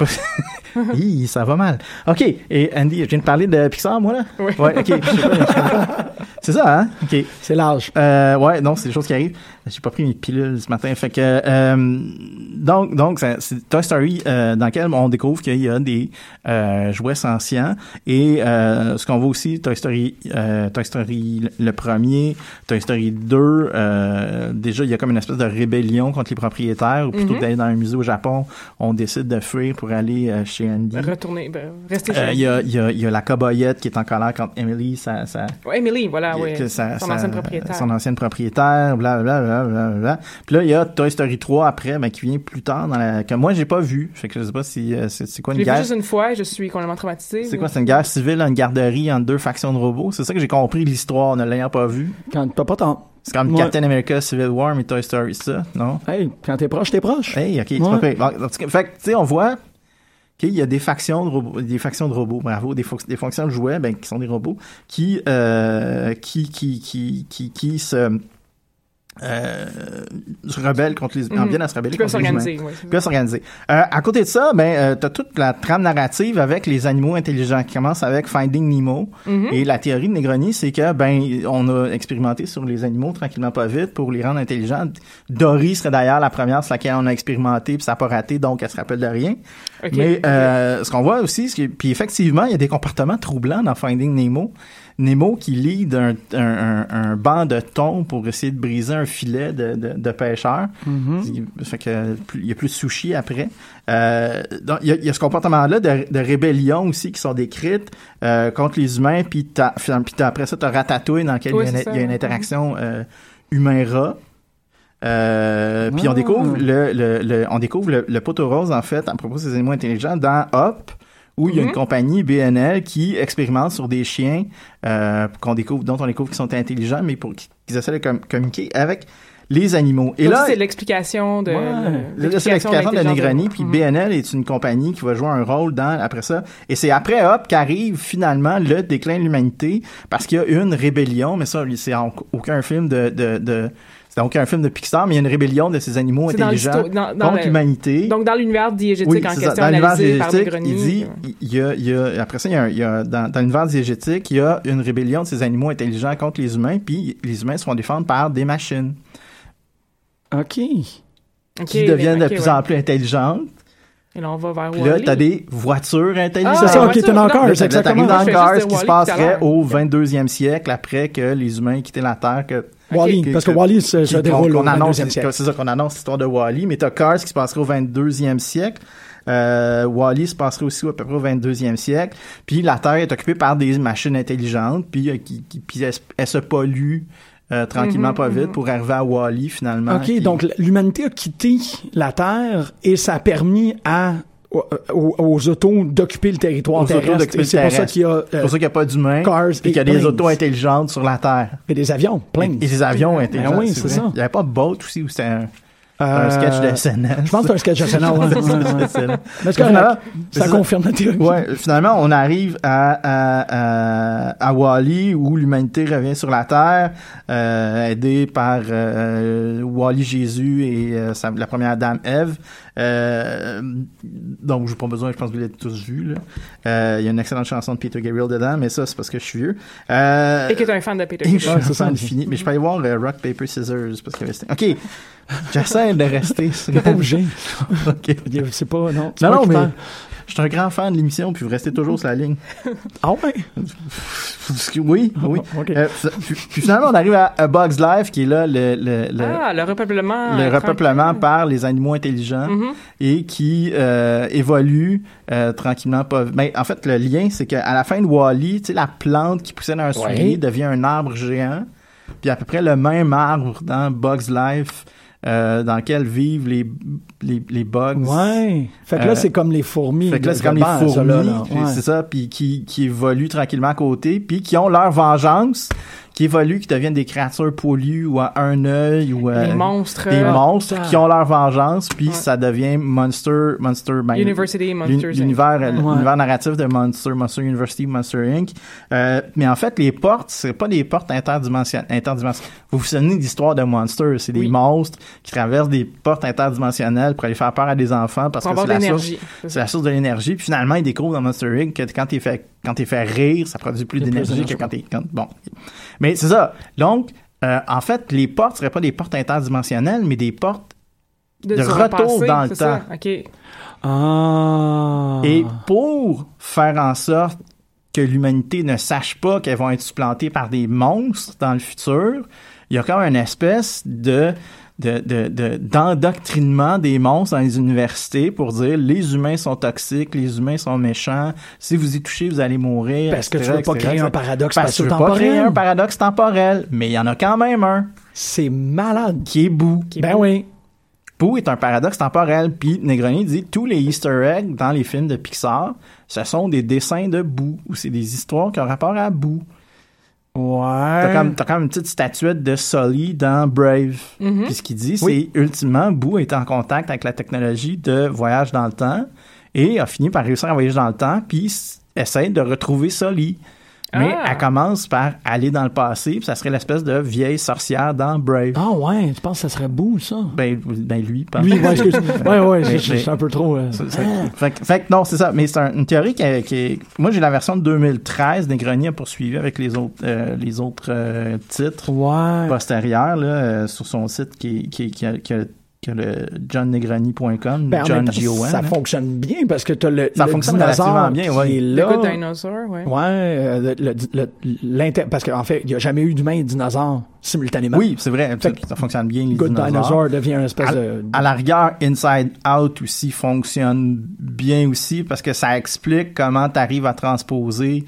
Ça va mal. OK. Et Andy, je viens de parler de Pixar, moi, là? Oui. Ouais, OK. C'est ça, hein? OK. C'est l'âge. Ouais, non, c'est des choses qui arrivent. J'ai pas pris mes pilules ce matin. Fait que, donc, c'est Toy Story, dans lequel on découvre qu'il y a des jouets sentients. Et ce qu'on voit aussi, Toy Story le premier, Toy Story 2, déjà, il y a comme une espèce de rébellion contre les propriétaires. Ou plutôt que d'aller dans un musée au Japon, on décide de fuir pour aller chez Andy. Retourner, rester chez Andy. Il y a la cobayette qui est en colère contre Emily. Emily, voilà, oui. Son ancienne propriétaire. Son ancienne propriétaire, blablabla. Puis là, il y a Toy Story 3 après, qui vient plus tard que moi, j'ai pas vu. Fait que je sais pas si c'est quoi une guerre. Je l'ai vu juste une fois et je suis complètement traumatisé. C'est quoi, c'est une guerre civile, une garderie entre deux factions de robots? C'est ça que j'ai compris l'histoire, ne l'ayant pas vu. Quand t'as pas tant. C'est comme Captain America Civil War, mais Toy Story, ça, non? Hey, quand t'es proche, t'es proche. Hey, OK, c'est pas pire. Fait que, tu sais, on voit qu'il y a des factions de robots, bravo, des fonctions de jouets, qui sont des robots, qui se rebellent contre les viennent à se rebeller contre les humains. Puis s'organiser. À côté de ça, t'as toute la trame narrative avec les animaux intelligents qui commence avec Finding Nemo. Et la théorie de Negroni, c'est que on a expérimenté sur les animaux tranquillement pas vite pour les rendre intelligents. Dory serait d'ailleurs la première sur laquelle on a expérimenté puis ça n'a pas raté, donc elle se rappelle de rien. Okay. Mais ce qu'on voit aussi, puis effectivement, il y a des comportements troublants dans Finding Nemo. Nemo qui lead un banc de thon pour essayer de briser un filet de pêcheurs. Fait que il y a plus de sushi après. Donc il y a ce comportement-là de rébellion aussi qui sont décrites contre les humains, puis après ça t'as Ratatouille dans lequel il y a une interaction humain-rat. Puis on découvre le poteau rose en fait à propos de ces animaux intelligents dans Up, où il y a une compagnie BNL qui expérimente sur des chiens dont on découvre qu'ils sont intelligents, mais qu'ils essaient de communiquer avec les animaux. Et donc, là, c'est l'explication de c'est l'explication de Negroni, puis BNL est une compagnie qui va jouer un rôle après ça. Et c'est après Up qu'arrive finalement le déclin de l'humanité, parce qu'il y a une rébellion, mais ça, c'est aucun film c'est donc un film de Pixar, mais il y a une rébellion de ces animaux intelligents contre l'humanité. Donc, dans l'univers diégétique en question, analysé par Negroni. Après ça, dans l'univers diégétique, il y a une rébellion de ces animaux intelligents contre les humains, puis les humains se font défendre par des machines. OK. Qui deviennent de plus en plus intelligentes. Et là, on va vers Wall-E. Là, t'as des voitures intelligentes. C'est ça, qui est dans Cars. C'est exactement dans Cars, qui se passerait au 22e siècle, après que les humains aient quitté la Terre. Wall-E, parce que Wall-E se déroule au 22e siècle. C'est ça qu'on annonce l'histoire de Wall-E, mais t'as Cars qui se passerait au 22e siècle. Wall-E se passerait aussi à peu près au 22e siècle. Puis la Terre est occupée par des machines intelligentes, puis elle se pollue tranquillement, pas vite, pour arriver à Wall-E, finalement. OK, donc l'humanité a quitté la Terre et ça a permis aux autos d'occuper le territoire terrestre. C'est pour ça qu'il y a... c'est pour ça qu'il n'y a pas d'humains, Cars et qu'il y a des autos intelligentes sur la Terre. Et des avions, planes. Et des avions intelligents. Ben oui, c'est ça. Il n'y avait pas de boat aussi, où c'était un sketch de SNL. Je pense que c'est un sketch de SNL. Mais ça confirme la théorie. Ouais, finalement, on arrive à Wall-E, où l'humanité revient sur la Terre, aidée par Wall-E Jésus et la première dame Ève. Donc, j'ai pas besoin, je pense que vous l'avez tous vu, là. Il y a une excellente chanson de Peter Gabriel dedans, mais ça, c'est parce que je suis vieux. Et que t'es un fan de Peter Gabriel. C'est ça, fini. Mais je peux aller voir Rock, Paper, Scissors, parce qu'il y avait... OK. J'essaie de rester. T'es pas obligé. OK. C'est pas, non. Non, mais je suis un grand fan de l'émission, puis vous restez toujours sur la ligne. Ah ouais? Oui. Okay. Puis finalement, on arrive à A Bug's Life, qui est là le repeuplement. Le repeuplement par les animaux intelligents et qui évolue tranquillement. Mais en fait, le lien, c'est qu'à la fin de Wall-E, tu sais, la plante qui poussait dans un soulier devient un arbre géant. Puis à peu près le même arbre dans Bug's Life, dans lequel vivent les bugs. Ouais. Fait que là, c'est comme les fourmis. Fait que là, c'est comme les fourmis. C'est ça. Puis qui évoluent tranquillement à côté. Puis qui ont leur vengeance, qui évoluent, qui deviennent des créatures poilues ou à un œil ou des monstres. Des monstres qui ont leur vengeance. Puis ça devient Monster University, Monsters l'univers narratif de Monster University, Monster Inc. Mais en fait, les portes, c'est pas des portes interdimensionnelles. Vous vous souvenez de l'histoire de Monster, c'est des monstres qui traversent des portes interdimensionnelles pour aller faire peur à des enfants parce que c'est la source de l'énergie. Puis finalement, ils découvrent dans Monster Inc. que quand t'es fait rire, ça produit plus d'énergie que bon. Mais c'est ça. Donc, en fait, les portes seraient pas des portes interdimensionnelles, mais des portes de retour dans le temps. Ça. OK. Et pour faire en sorte que l'humanité ne sache pas qu'elles vont être supplantées par des monstres dans le futur, il y a quand même une espèce d'endoctrinement des monstres dans les universités pour dire les humains sont toxiques, les humains sont méchants, si vous y touchez, vous allez mourir. Parce que tu veux pas créer un paradoxe spatio-temporel. Parce que tu veux pas créer un paradoxe temporel, mais il y en a quand même un. C'est malade. Qui est Boo. Oui. Boo est un paradoxe temporel. Puis Negroni dit tous les Easter eggs dans les films de Pixar, ce sont des dessins de Boo ou c'est des histoires qui ont rapport à Boo. Ouais. T'as comme une petite statuette de Sully dans Brave. Puis ce qu'il dit, c'est ultimement, Boo est en contact avec la technologie de voyage dans le temps et a fini par réussir à voyager dans le temps puis essaie de retrouver Sully. Mais elle commence par aller dans le passé, puis ça serait l'espèce de vieille sorcière dans Brave. Ah ouais, tu penses que ça serait Boo, ça? Ben lui, pas. Lui, je suis un peu trop... Fait que non, c'est ça. Mais c'est une théorie qui est... Moi, j'ai la version de 2013, Negroni a poursuivi avec les autres titres postérieurs là, sur son site qui a que le johnnegroni.com, Ben, en John même temps, G-O-N. ça fonctionne bien parce que t'as le fonctionne dinosaure relativement bien, qui ouais. est Le là. Good Dinosaur, ouais. Ouais, parce qu'en fait, il n'y a jamais eu d'humain et de dinosaure simultanément. Oui, c'est vrai, Fait que ça fonctionne bien, les Good dinosaures. Dinosaur devient une espèce de... À la rigueur, Inside Out aussi fonctionne bien aussi parce que ça explique comment tu arrives à transposer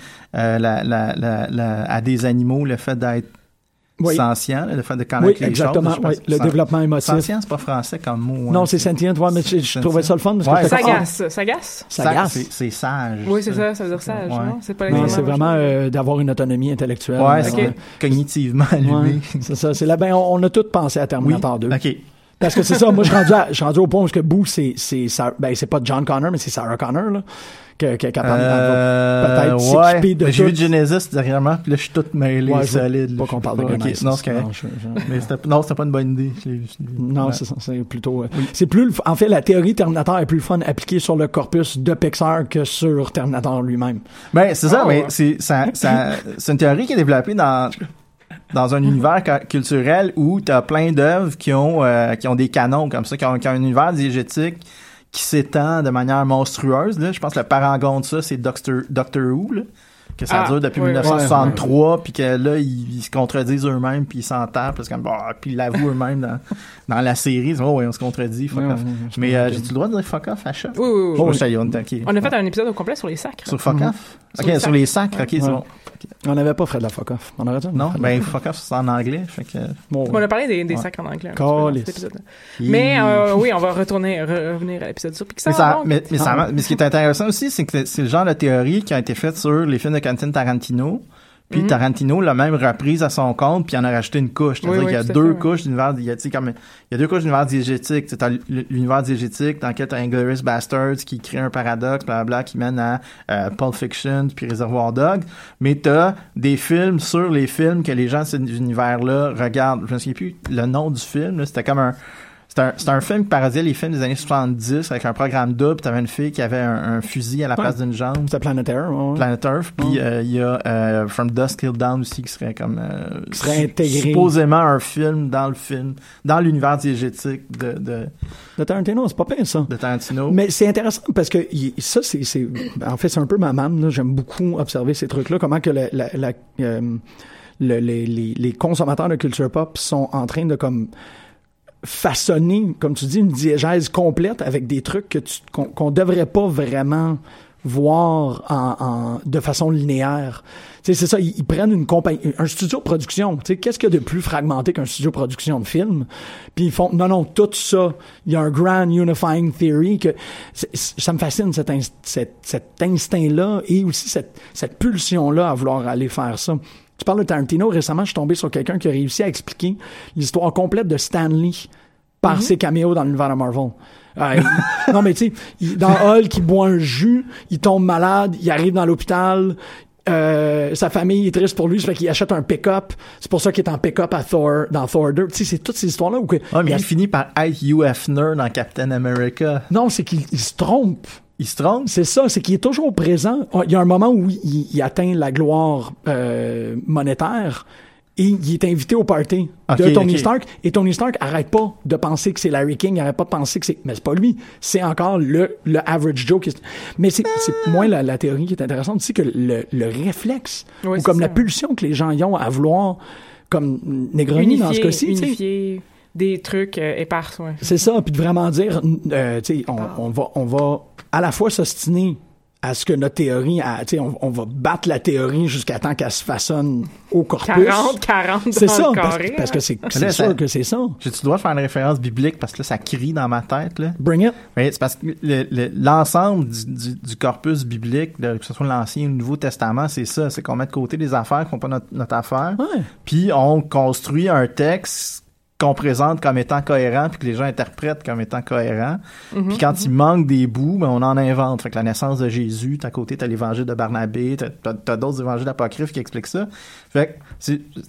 à des animaux le fait d'être sentient, le fait de connaître les exactement, choses. Oui, le développement émotif. Sentient, c'est pas français comme mot. Non, c'est sentient, mais je trouvais ça le fun. Parce que Sagace. C'est sage. Oui, c'est ça veut dire sage, non? C'est pas c'est vraiment d'avoir une autonomie intellectuelle. Ouais, c'est cognitivement allumé. Ouais, c'est ça. On a tous pensé à Terminator 2. OK. Parce que c'est ça, moi je suis rendu au point où Boo, c'est pas John Connor, mais c'est Sarah Connor, là. Qu'elle peut-être s'équiper de tout. J'ai vu Genesis dernièrement, puis là, je suis toute mêlée, solide. Pas qu'on parle de Genesis. Non, c'est correct. Mais c'était pas une bonne idée. Non, c'est ça. C'est plutôt... C'est plus... En fait, la théorie Terminator est plus fun appliquée sur le corpus de Pixar que sur Terminator lui-même. Ben, c'est ça, mais c'est une théorie qui est développée dans un univers culturel où t'as plein d'œuvres qui ont des canons comme ça, qui ont un univers diégétique qui s'étend de manière monstrueuse, là. Je pense que le parangon de ça, c'est Doctor Who, là. Que ça dure depuis 1963, puis que là, ils se contredisent eux-mêmes, puis ils s'en tapent, parce que, puis ils l'avouent eux-mêmes dans la série. Ils disent, on se contredit, fuck off. Mais j'ai-tu le droit de dire fuck off à chat? Oui. On a fait un épisode au complet sur les sacres. Sur fuck off? Ok, sur les sacres, ok, c'est bon. On n'avait pas fait de la fuck off. On aurait dit. Non, ben fuck off, c'est en anglais, fait que... On a parlé des sacres en anglais. Mais oui, on va revenir à l'épisode sur Pixar. Mais ce qui est intéressant aussi, c'est que c'est le genre de théorie qui a été faite sur les films de Quentin Tarantino. Puis Tarantino l'a même reprise à son compte, puis il en a rajouté une couche. C'est-à-dire qu'il y a deux couches d'univers, il y a deux couches d'univers diégétique. T'as l'univers diégétique dans lequel t'as Inglourious Basterds qui crée un paradoxe, blablabla, qui mène à Pulp Fiction puis Reservoir Dogs. Mais t'as des films sur les films que les gens de cet univers-là regardent. Je me souviens plus le nom du film, là. C'était comme c'était un film qui parodiait les films des années 70 avec un programme double. T'avais une fille qui avait un fusil à la place d'une jambe. C'était Planet Earth. Planet Earth. Puis il y a From Dusk Till Dawn aussi qui serait comme qui serait intégré. Supposément un film dans l'univers diégétique de Tarantino. C'est pas pire ça. De Tarantino. Mais c'est intéressant parce que ça c'est en fait c'est un peu ma manne, là. J'aime beaucoup observer ces trucs-là. Comment que les consommateurs de culture pop sont en train de comme façonner, comme tu dis, une diégèse complète avec des trucs qu'on devrait pas vraiment voir de façon linéaire. Tu sais, c'est ça, ils prennent une compagnie, un studio de production. Tu sais, qu'est-ce qu'il y a de plus fragmenté qu'un studio de production de film? Puis ils font, non, tout ça, il y a un grand unifying theory que ça me fascine, cet instinct-là et aussi cette pulsion-là à vouloir aller faire ça. Tu parles de Tarantino. Récemment, je suis tombé sur quelqu'un qui a réussi à expliquer l'histoire complète de Stan Lee par ses caméos dans l'univers de Marvel. Non, mais tu sais, dans Hulk, il boit un jus, il tombe malade, il arrive dans l'hôpital, sa famille est triste pour lui, ça fait qu'il achète un pick-up. C'est pour ça qu'il est en pick-up dans Thor 2. Tu sais, c'est toutes ces histoires-là. Mais il finit par être Hugh Hefner dans Captain America. Non, c'est qu'il se trompe. Il se trompe? C'est ça, c'est qu'il est toujours présent. Il y a un moment où il atteint la gloire monétaire et il est invité au party de Tony Stark. Et Tony Stark arrête pas de penser que c'est Larry King, arrête pas de penser que c'est... Mais c'est pas lui, c'est encore le average Joe. Mais c'est moins la théorie qui est intéressante, c'est que le réflexe, ou comme la pulsion que les gens y ont à vouloir, comme Negroni dans ce cas-ci... Unifier des trucs épars, ouais. C'est ça, puis de vraiment dire, tu sais, on va à la fois s'ostiner à ce que notre théorie, tu sais, on va battre la théorie jusqu'à temps qu'elle se façonne au corpus. 40 c'est ça, carré, parce que c'est sûr que c'est ça. Tu dois faire une référence biblique parce que là, ça crie dans ma tête, là. Bring it. Oui, c'est parce que l'ensemble du corpus biblique, que ce soit l'Ancien ou le Nouveau Testament, c'est ça, c'est qu'on met de côté des affaires qui font pas notre affaire, puis on construit un texte qu'on présente comme étant cohérent puis que les gens interprètent comme étant cohérent. Puis quand il manque des bouts, ben on en invente. Fait que la naissance de Jésus, à côté, t'as l'évangile de Barnabé, t'as d'autres évangiles apocryphes qui expliquent ça. Fait que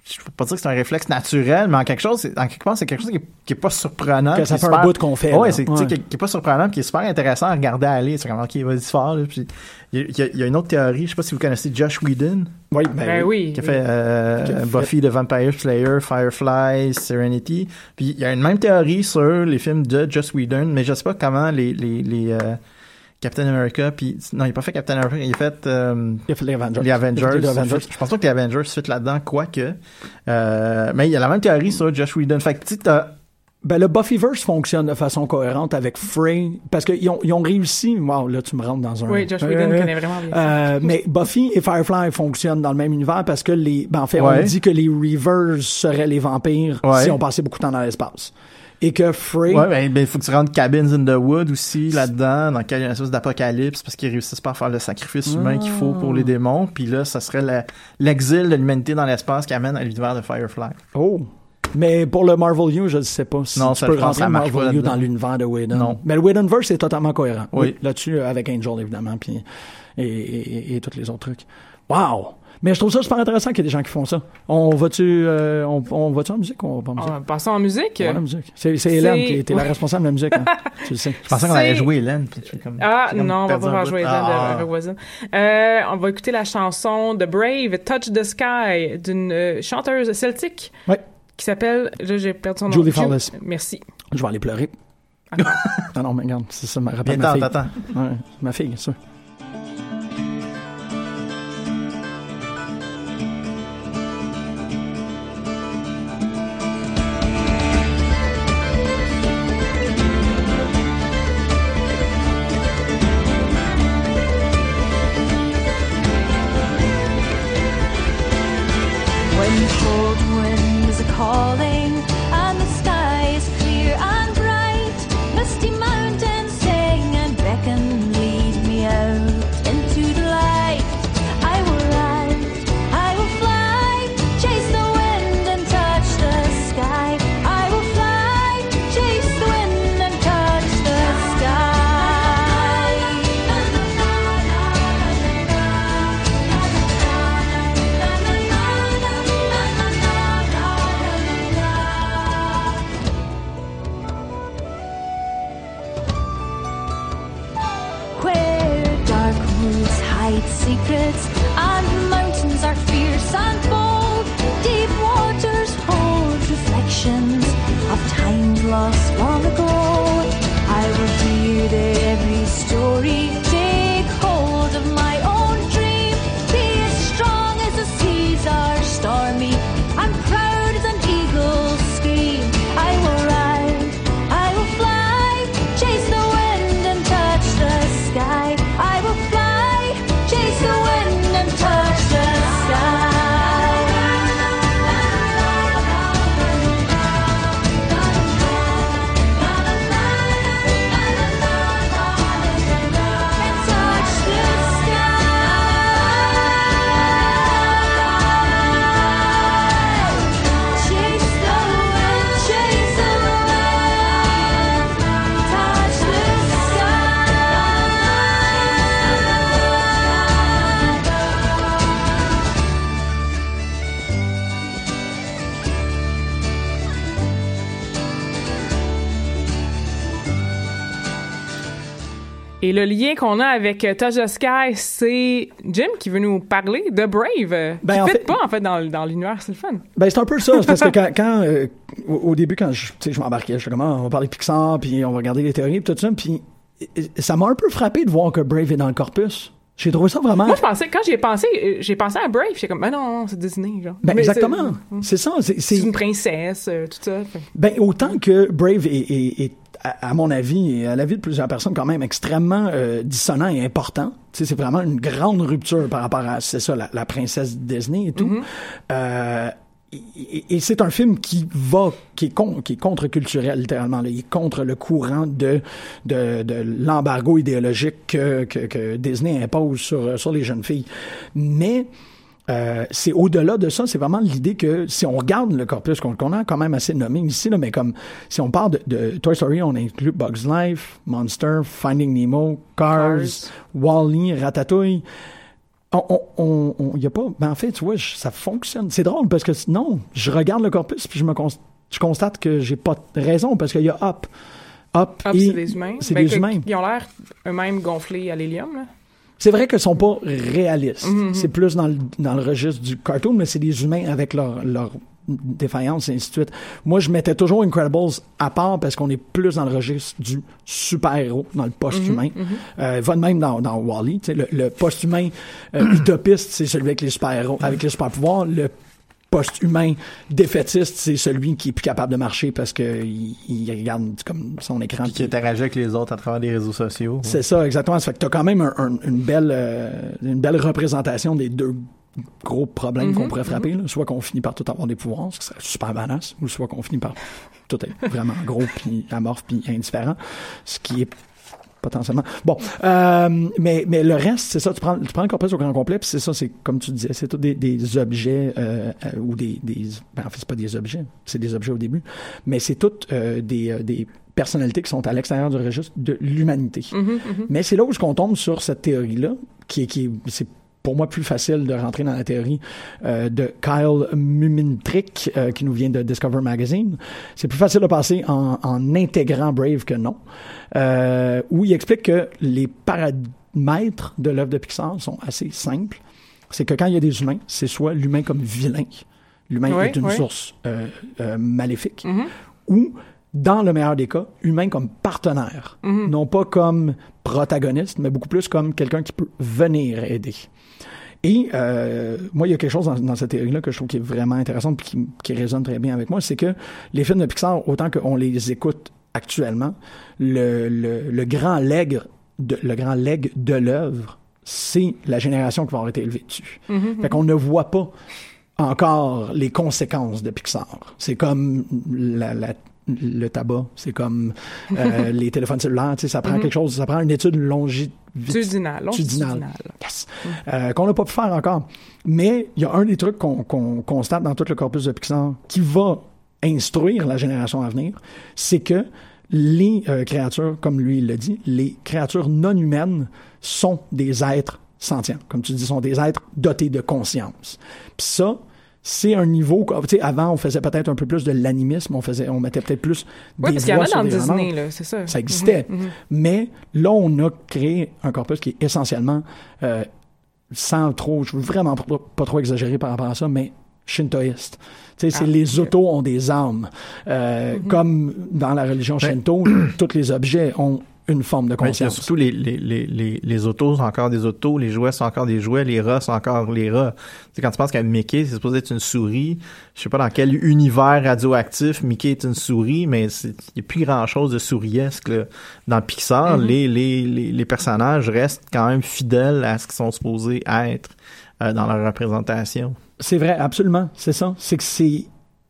je peux pas dire que c'est un réflexe naturel, mais en quelque part, c'est quelque chose qui est pas surprenant. Que ça fait un bout qu'on fait. Ouais, c'est, qui est pas surprenant, qui est super intéressant à regarder aller. C'est comme, OK, vas-y fort, là. Puis, il y a une autre théorie, je sais pas si vous connaissez Josh Whedon. Oui, oui. Qui a fait Buffy the Vampire Slayer, Firefly, Serenity. Puis, il y a une même théorie sur les films de Joss Whedon, mais je sais pas comment les Captain America, puis non, il n'a pas fait Captain America, il a fait les Avengers. Les Avengers. Je pense pas que les Avengers fit là-dedans, quoique. Mais il y a la même théorie sur Josh Whedon. Fait que tu le Buffyverse fonctionne de façon cohérente avec Frey, parce qu'ils ont réussi. Wow, là, tu me rentres dans un. Oui, Josh Whedon connaît vraiment bien. Mais Buffy et Firefly fonctionnent dans le même univers parce que on dit que les Reavers seraient les vampires si on passait beaucoup de temps dans l'espace. Et que Frey... Ouais, ben, il faut que tu rentres Cabins in the Wood aussi, là-dedans, dans lequel il y a une espèce d'apocalypse, parce qu'ils réussissent pas à faire le sacrifice humain qu'il faut pour les démons. Puis là, ça serait l'exil de l'humanité dans l'espace qui amène à l'univers de Firefly. Oh! Mais pour le Marvel U, je ne sais pas si tu peux rentrer le Marvel U dans l'univers de Whedon. Non. Mais le Whedonverse est totalement cohérent. Oui. Là-dessus, avec Angel, évidemment, puis et tous les autres trucs. Wow! Mais je trouve ça super intéressant qu'il y ait des gens qui font ça. On va-tu en musique ou on va pas en musique? Passons en musique. Ouais, la musique. C'est Hélène qui était la responsable de la musique. Hein? Tu le sais. Je pensais qu'on allait jouer Hélène. Non, on va pas faire jouer Hélène de voisine. On va écouter la chanson de Brave, Touch the Sky, d'une chanteuse celtique qui s'appelle, j'ai perdu son nom. Julie Fowles. Merci. Je vais aller pleurer. Non, mais regarde, c'est ça, me rappelle ma fille. Attends. Ouais, ma fille, ça. Secrets and mountains are fierce and bold. Deep waters hold reflections of times lost long ago. I will hear every story, take hold of my own dream. Be as strong as the seas are stormy and proud as an eagle's scream. I will ride, I will fly, chase the wind and touch the sky. I will fly, chase the wind and touch the sky. And touch the sky. Chase the wind, touch the Et le lien qu'on a avec Touch the Sky, c'est Jim qui veut nous parler de Brave. Qui ne fit pas, en fait, dans l'univers, c'est le fun. Ben, c'est un peu ça. C'est parce que quand au début, quand je m'embarquais, je suis comme, on va parler de Pixar, puis on va regarder les théories, puis tout ça, puis ça m'a un peu frappé de voir que Brave est dans le corpus. J'ai trouvé ça vraiment... Moi, quand j'ai pensé à Brave, j'étais comme, non, c'est Disney, genre. Ben, exactement. C'est ça. C'est une princesse, tout ça. Ben, autant que Brave est à mon avis, et à l'avis de plusieurs personnes, quand même extrêmement dissonant et important. Tu sais, c'est vraiment une grande rupture par rapport à, c'est ça, la princesse Disney et tout. Mm-hmm. Et c'est un film qui est contre-culturel, littéralement. Là. Il est contre le courant de l'embargo idéologique que Disney impose sur les jeunes filles. Mais c'est au-delà de ça, c'est vraiment l'idée que si on regarde le corpus qu'on a quand même assez nommé ici, là, mais comme si on parle de Toy Story, on inclut Bugs Life, Monster, Finding Nemo, Cars. Wall-E, Ratatouille. y a pas, ben en fait, tu vois, ça fonctionne. C'est drôle parce que non, je regarde le corpus puis je constate que j'ai pas raison parce qu'il y a Hop, c'est des humains. C'est des humains. Ils ont l'air eux-mêmes gonflés à l'hélium, là. C'est vrai qu'ils sont pas réalistes. C'est plus dans le registre du cartoon, mais c'est des humains avec leur défaillance et ainsi de suite. Moi, je mettais toujours Incredibles à part parce qu'on est plus dans le registre du super-héros, dans le post-humain. Va de même dans Wall-E. Le post-humain utopiste, c'est celui avec les super-héros, avec les super-pouvoirs. Le post-humain défaitiste, c'est celui qui est plus capable de marcher parce que il regarde comme son écran. Puis qui interagit avec les autres à travers les réseaux sociaux. C'est ça, exactement. Ça fait que t'as quand même une belle représentation des deux gros problèmes qu'on pourrait frapper. Là. Soit qu'on finit par tout avoir des pouvoirs, ce qui serait super badass, ou soit qu'on finit par tout être vraiment gros, puis amorphe, puis indifférent, ce qui est potentiellement. Bon, mais le reste, c'est ça, tu prends le corpus au grand complet, puis c'est ça, c'est comme tu disais, c'est tout des objets ou des en fait, c'est pas des objets, c'est des objets au début, mais c'est toutes des personnalités qui sont à l'extérieur du registre de l'humanité. Mais c'est là où on tombe sur cette théorie-là, qui c'est pour moi plus facile de rentrer dans la théorie de Kyle Mumintrick qui nous vient de Discover Magazine. C'est plus facile de passer en intégrant Brave que non, où il explique que les paramètres de l'œuvre de Pixar sont assez simples. C'est que quand il y a des humains, c'est soit l'humain comme vilain, l'humain est une source maléfique, ou dans le meilleur des cas, humain comme partenaire, non pas comme protagoniste, mais beaucoup plus comme quelqu'un qui peut venir aider. Et moi, il y a quelque chose dans cette théorie-là que je trouve qui est vraiment intéressante et qui résonne très bien avec moi, c'est que les films de Pixar, autant qu'on les écoute actuellement, le grand leg de l'œuvre, c'est la génération qui va avoir été élevée dessus. Fait qu'on ne voit pas encore les conséquences de Pixar. C'est comme le tabac, c'est comme les téléphones cellulaires, tu sais, ça prend quelque chose, ça prend une étude longitudinale. Yes. Qu'on n'a pas pu faire encore. Mais il y a un des trucs qu'on constate dans tout le corpus de Pixar qui va instruire la génération à venir, c'est que les créatures, comme lui il le dit, les créatures non humaines sont des êtres sentients. Comme tu dis, sont des êtres dotés de conscience. Puis ça, c'est un niveau, tu sais, avant, on faisait peut-être un peu plus de l'animisme, on mettait peut-être plus des parce qu'il y en a dans Disney, là, c'est ça. Ça existait. Mais là, on a créé un corpus qui est essentiellement, sans trop, je veux vraiment pas trop exagérer par rapport à ça, mais shintoïste. Tu sais, c'est les autos ont des âmes. Comme dans la religion shinto, tous les objets ont une forme de conscience. Surtout les autos sont encore des autos, les jouets sont encore des jouets, les rats sont encore les rats. Tu sais, quand tu penses qu'à Mickey, c'est supposé être une souris, je sais pas dans quel univers radioactif Mickey est une souris, mais il n'y a plus grand-chose de souriesque là. Dans Pixar, les personnages restent quand même fidèles à ce qu'ils sont supposés être dans leur représentation. C'est vrai, absolument, c'est ça. C'est que c'est...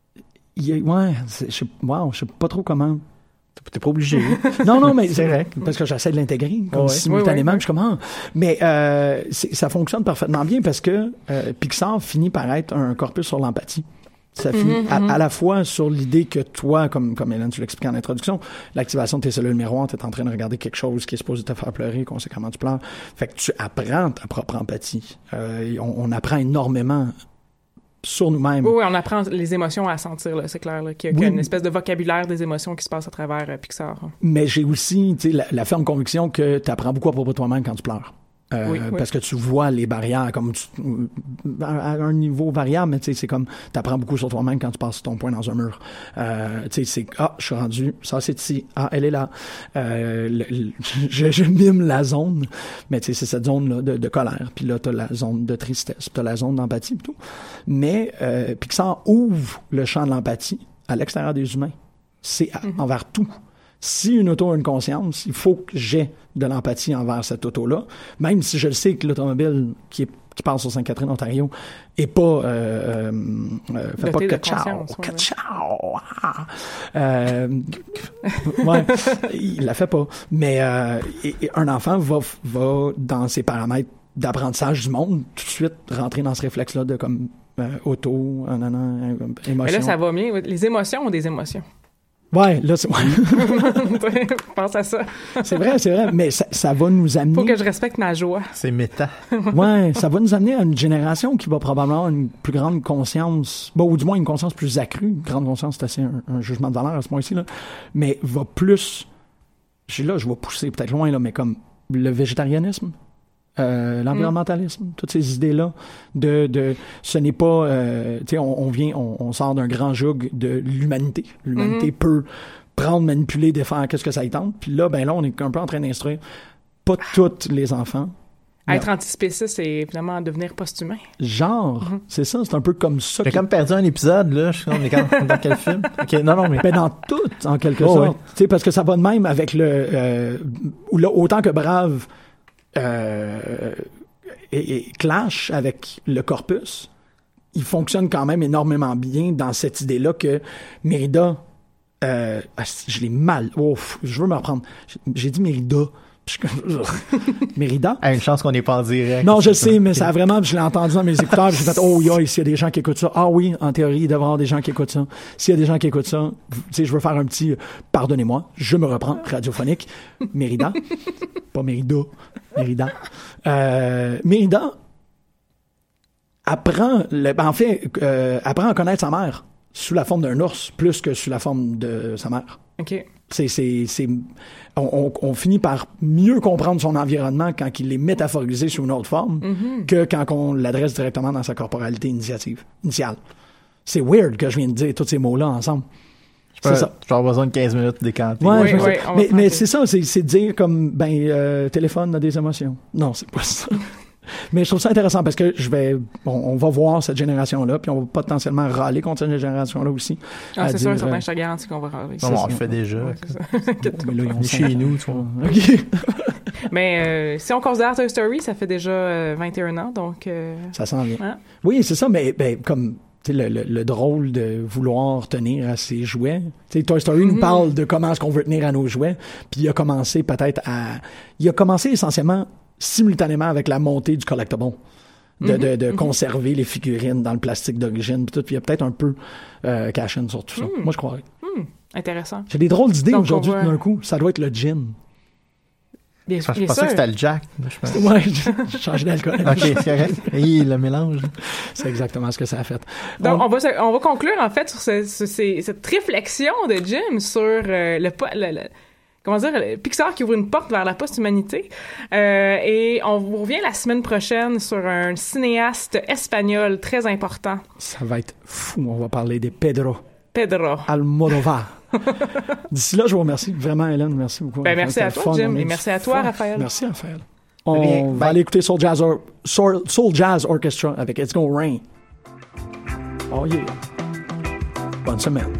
je sais pas trop comment... T'es pas obligé. Non, mais c'est vrai, parce que j'essaie de l'intégrer comme simultanément. Je suis comme, mais ça fonctionne parfaitement bien parce que Pixar finit par être un corpus sur l'empathie. Ça finit à la fois sur l'idée que toi, comme Hélène, tu l'expliquais en introduction, l'activation de tes cellules miroirs, t'es en train de regarder quelque chose qui est supposé te faire pleurer, conséquemment tu pleures. Fait que tu apprends ta propre empathie. On apprend énormément sur nous-mêmes. Oui, on apprend les émotions à sentir, là, c'est clair, là, qu'il y a une espèce de vocabulaire des émotions qui se passe à travers Pixar. Mais j'ai aussi, tu sais, la ferme conviction que tu apprends beaucoup à propos de toi-même quand tu pleures. Parce que tu vois les barrières comme à un niveau variable, mais tu sais, c'est comme t'apprends beaucoup sur toi-même quand tu passes ton poing dans un mur. Tu sais, c'est je suis rendu, ça c'est ici, elle est là. Je mime la zone, mais tu sais, c'est cette zone là de colère, puis là t'as la zone de tristesse, puis t'as la zone d'empathie, puis tout. Mais Pixar ouvre le champ de l'empathie à l'extérieur des humains. C'est envers tout. Si une auto a une conscience, il faut que j'ai de l'empathie envers cette auto-là, même si je le sais que l'automobile qui passe sur Sainte-Catherine, Ontario, est pas fait pas ka-chow. Ouais, il la fait pas. Mais un enfant va dans ses paramètres d'apprentissage du monde tout de suite rentrer dans ce réflexe-là de comme auto, émotion. Mais là, ça va bien. Les émotions ont des émotions. Ouais, là, c'est... Pense à ça. c'est vrai. Mais ça va nous amener... Faut que je respecte ma joie. C'est méta. Ouais, ça va nous amener à une génération qui va probablement avoir une plus grande conscience, bon, ou du moins une conscience plus accrue. Une grande conscience, c'est assez un jugement de valeur à ce point-ci, là. Mais va plus... Je vais pousser peut-être loin, là, mais comme le végétarianisme, l'environnementalisme, toutes ces idées-là de ce n'est pas... tu sais, on sort d'un grand joug de l'humanité. L'humanité peut prendre, manipuler, défendre, qu'est-ce que ça y tente. Puis là, on est un peu en train d'instruire pas tous les enfants. Être antispéciste, c'est évidemment devenir post-humain. Genre, c'est ça, c'est un peu comme ça. J'ai comme perdu un épisode, là. Je sais pas, dans quel film? Ok, non, mais... Dans tout, en quelque sorte. Ouais. Tu sais, parce que ça va de même avec autant que Brave et clash avec le corpus, il fonctionne quand même énormément bien dans cette idée-là que Mérida... je l'ai mal... je veux me reprendre. J'ai dit Mérida... Mérida. Une chance qu'on n'est pas en direct. Non, je sais, mais ça a vraiment, je l'ai entendu dans mes écouteurs, j'ai fait, s'il y a des gens qui écoutent ça. Ah oui, en théorie, il devrait y avoir des gens qui écoutent ça. S'il y a des gens qui écoutent ça, tu sais, je veux faire un petit, pardonnez-moi, je me reprends, radiophonique. Mérida. Pas Mérida. Mérida. Mérida apprend à connaître sa mère sous la forme d'un ours plus que sous la forme de sa mère. OK. On finit par mieux comprendre son environnement quand il est métaphorisé sous une autre forme que quand on l'adresse directement dans sa corporalité initiale. C'est weird que je viens de dire tous ces mots-là ensemble. C'est ça. Je vais avoir besoin de 15 minutes de décanter. Ouais, mais c'est ça, c'est dire comme, téléphone a des émotions. Non, c'est pas ça. Mais je trouve ça intéressant parce que on va voir cette génération-là, puis on va potentiellement râler contre cette génération-là aussi. Ah, c'est sûr, je te garantis qu'on va râler. On le fait déjà. Ouais, c'est ça. Mais là, On est chez nous, tu vois. OK. Mais si on considère Toy Story, ça fait déjà 21 ans, donc... Ça s'en vient. Hein? Oui, c'est ça, mais comme... Le drôle de vouloir tenir à ses jouets. T'sais, Toy Story nous parle de comment est-ce qu'on veut tenir à nos jouets, puis il a commencé essentiellement simultanément avec la montée du collectible, de conserver les figurines dans le plastique d'origine, puis il y a peut-être un peu cash-in sur tout ça. Moi, je croirais. Intéressant. J'ai des drôles d'idées Donc, aujourd'hui, tout d'un coup. Ça doit être le gin. Bien Je pensais que c'était le Jack. Ouais, j'ai changé d'alcool. OK, c'est correct. Le mélange. C'est exactement ce que ça a fait. Donc, on va conclure, en fait, sur cette réflexion de Jim sur comment dire, Pixar qui ouvre une porte vers la post-humanité. Et on vous revient la semaine prochaine sur un cinéaste espagnol très important. Ça va être fou. On va parler de Pedro Almodóvar. D'ici là, je vous remercie vraiment, Hélène. Merci beaucoup. Merci à toi, Jim. Et merci à toi, Raphaël. Merci, Raphaël. On va aller écouter Soul Jazz Orchestra avec It's Gonna Rain. Oh yeah. Bonne semaine.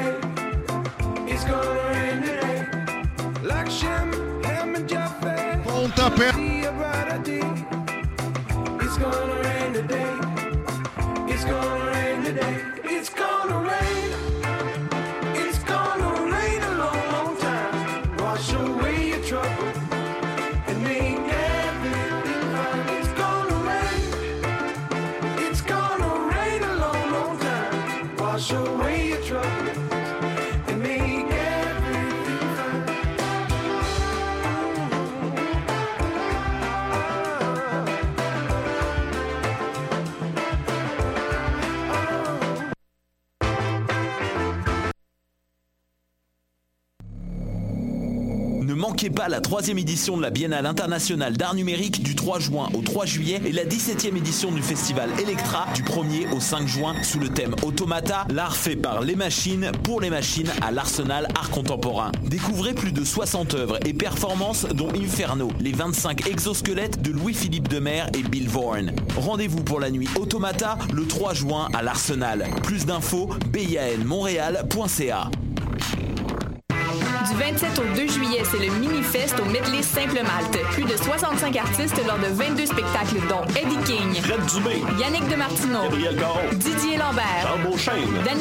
Like Shem, Ham, and Japheth. wash away your troubles and make everything fine. Ne manquez pas la 3e édition de la Biennale internationale d'art numérique du 3 juin au 3 juillet et la 17e édition du festival Electra du 1er au 5 juin sous le thème Automata, l'art fait par les machines pour les machines à l'Arsenal Art Contemporain. Découvrez plus de 60 œuvres et performances dont Inferno, les 25 exosquelettes de Louis-Philippe Demer et Bill Vaughan. Rendez-vous pour la nuit Automata le 3 juin à l'Arsenal. Plus d'infos, bianmontréal.ca. Du 27 au 2 juillet, c'est le Mini-Fest au Medley Simple Malte. Plus de 65 artistes lors de 22 spectacles, dont Eddie King, Fred Dubé, Yannick Demartino, Gabriel Caron, Didier Lambert, Charles Beauchesne, Daniel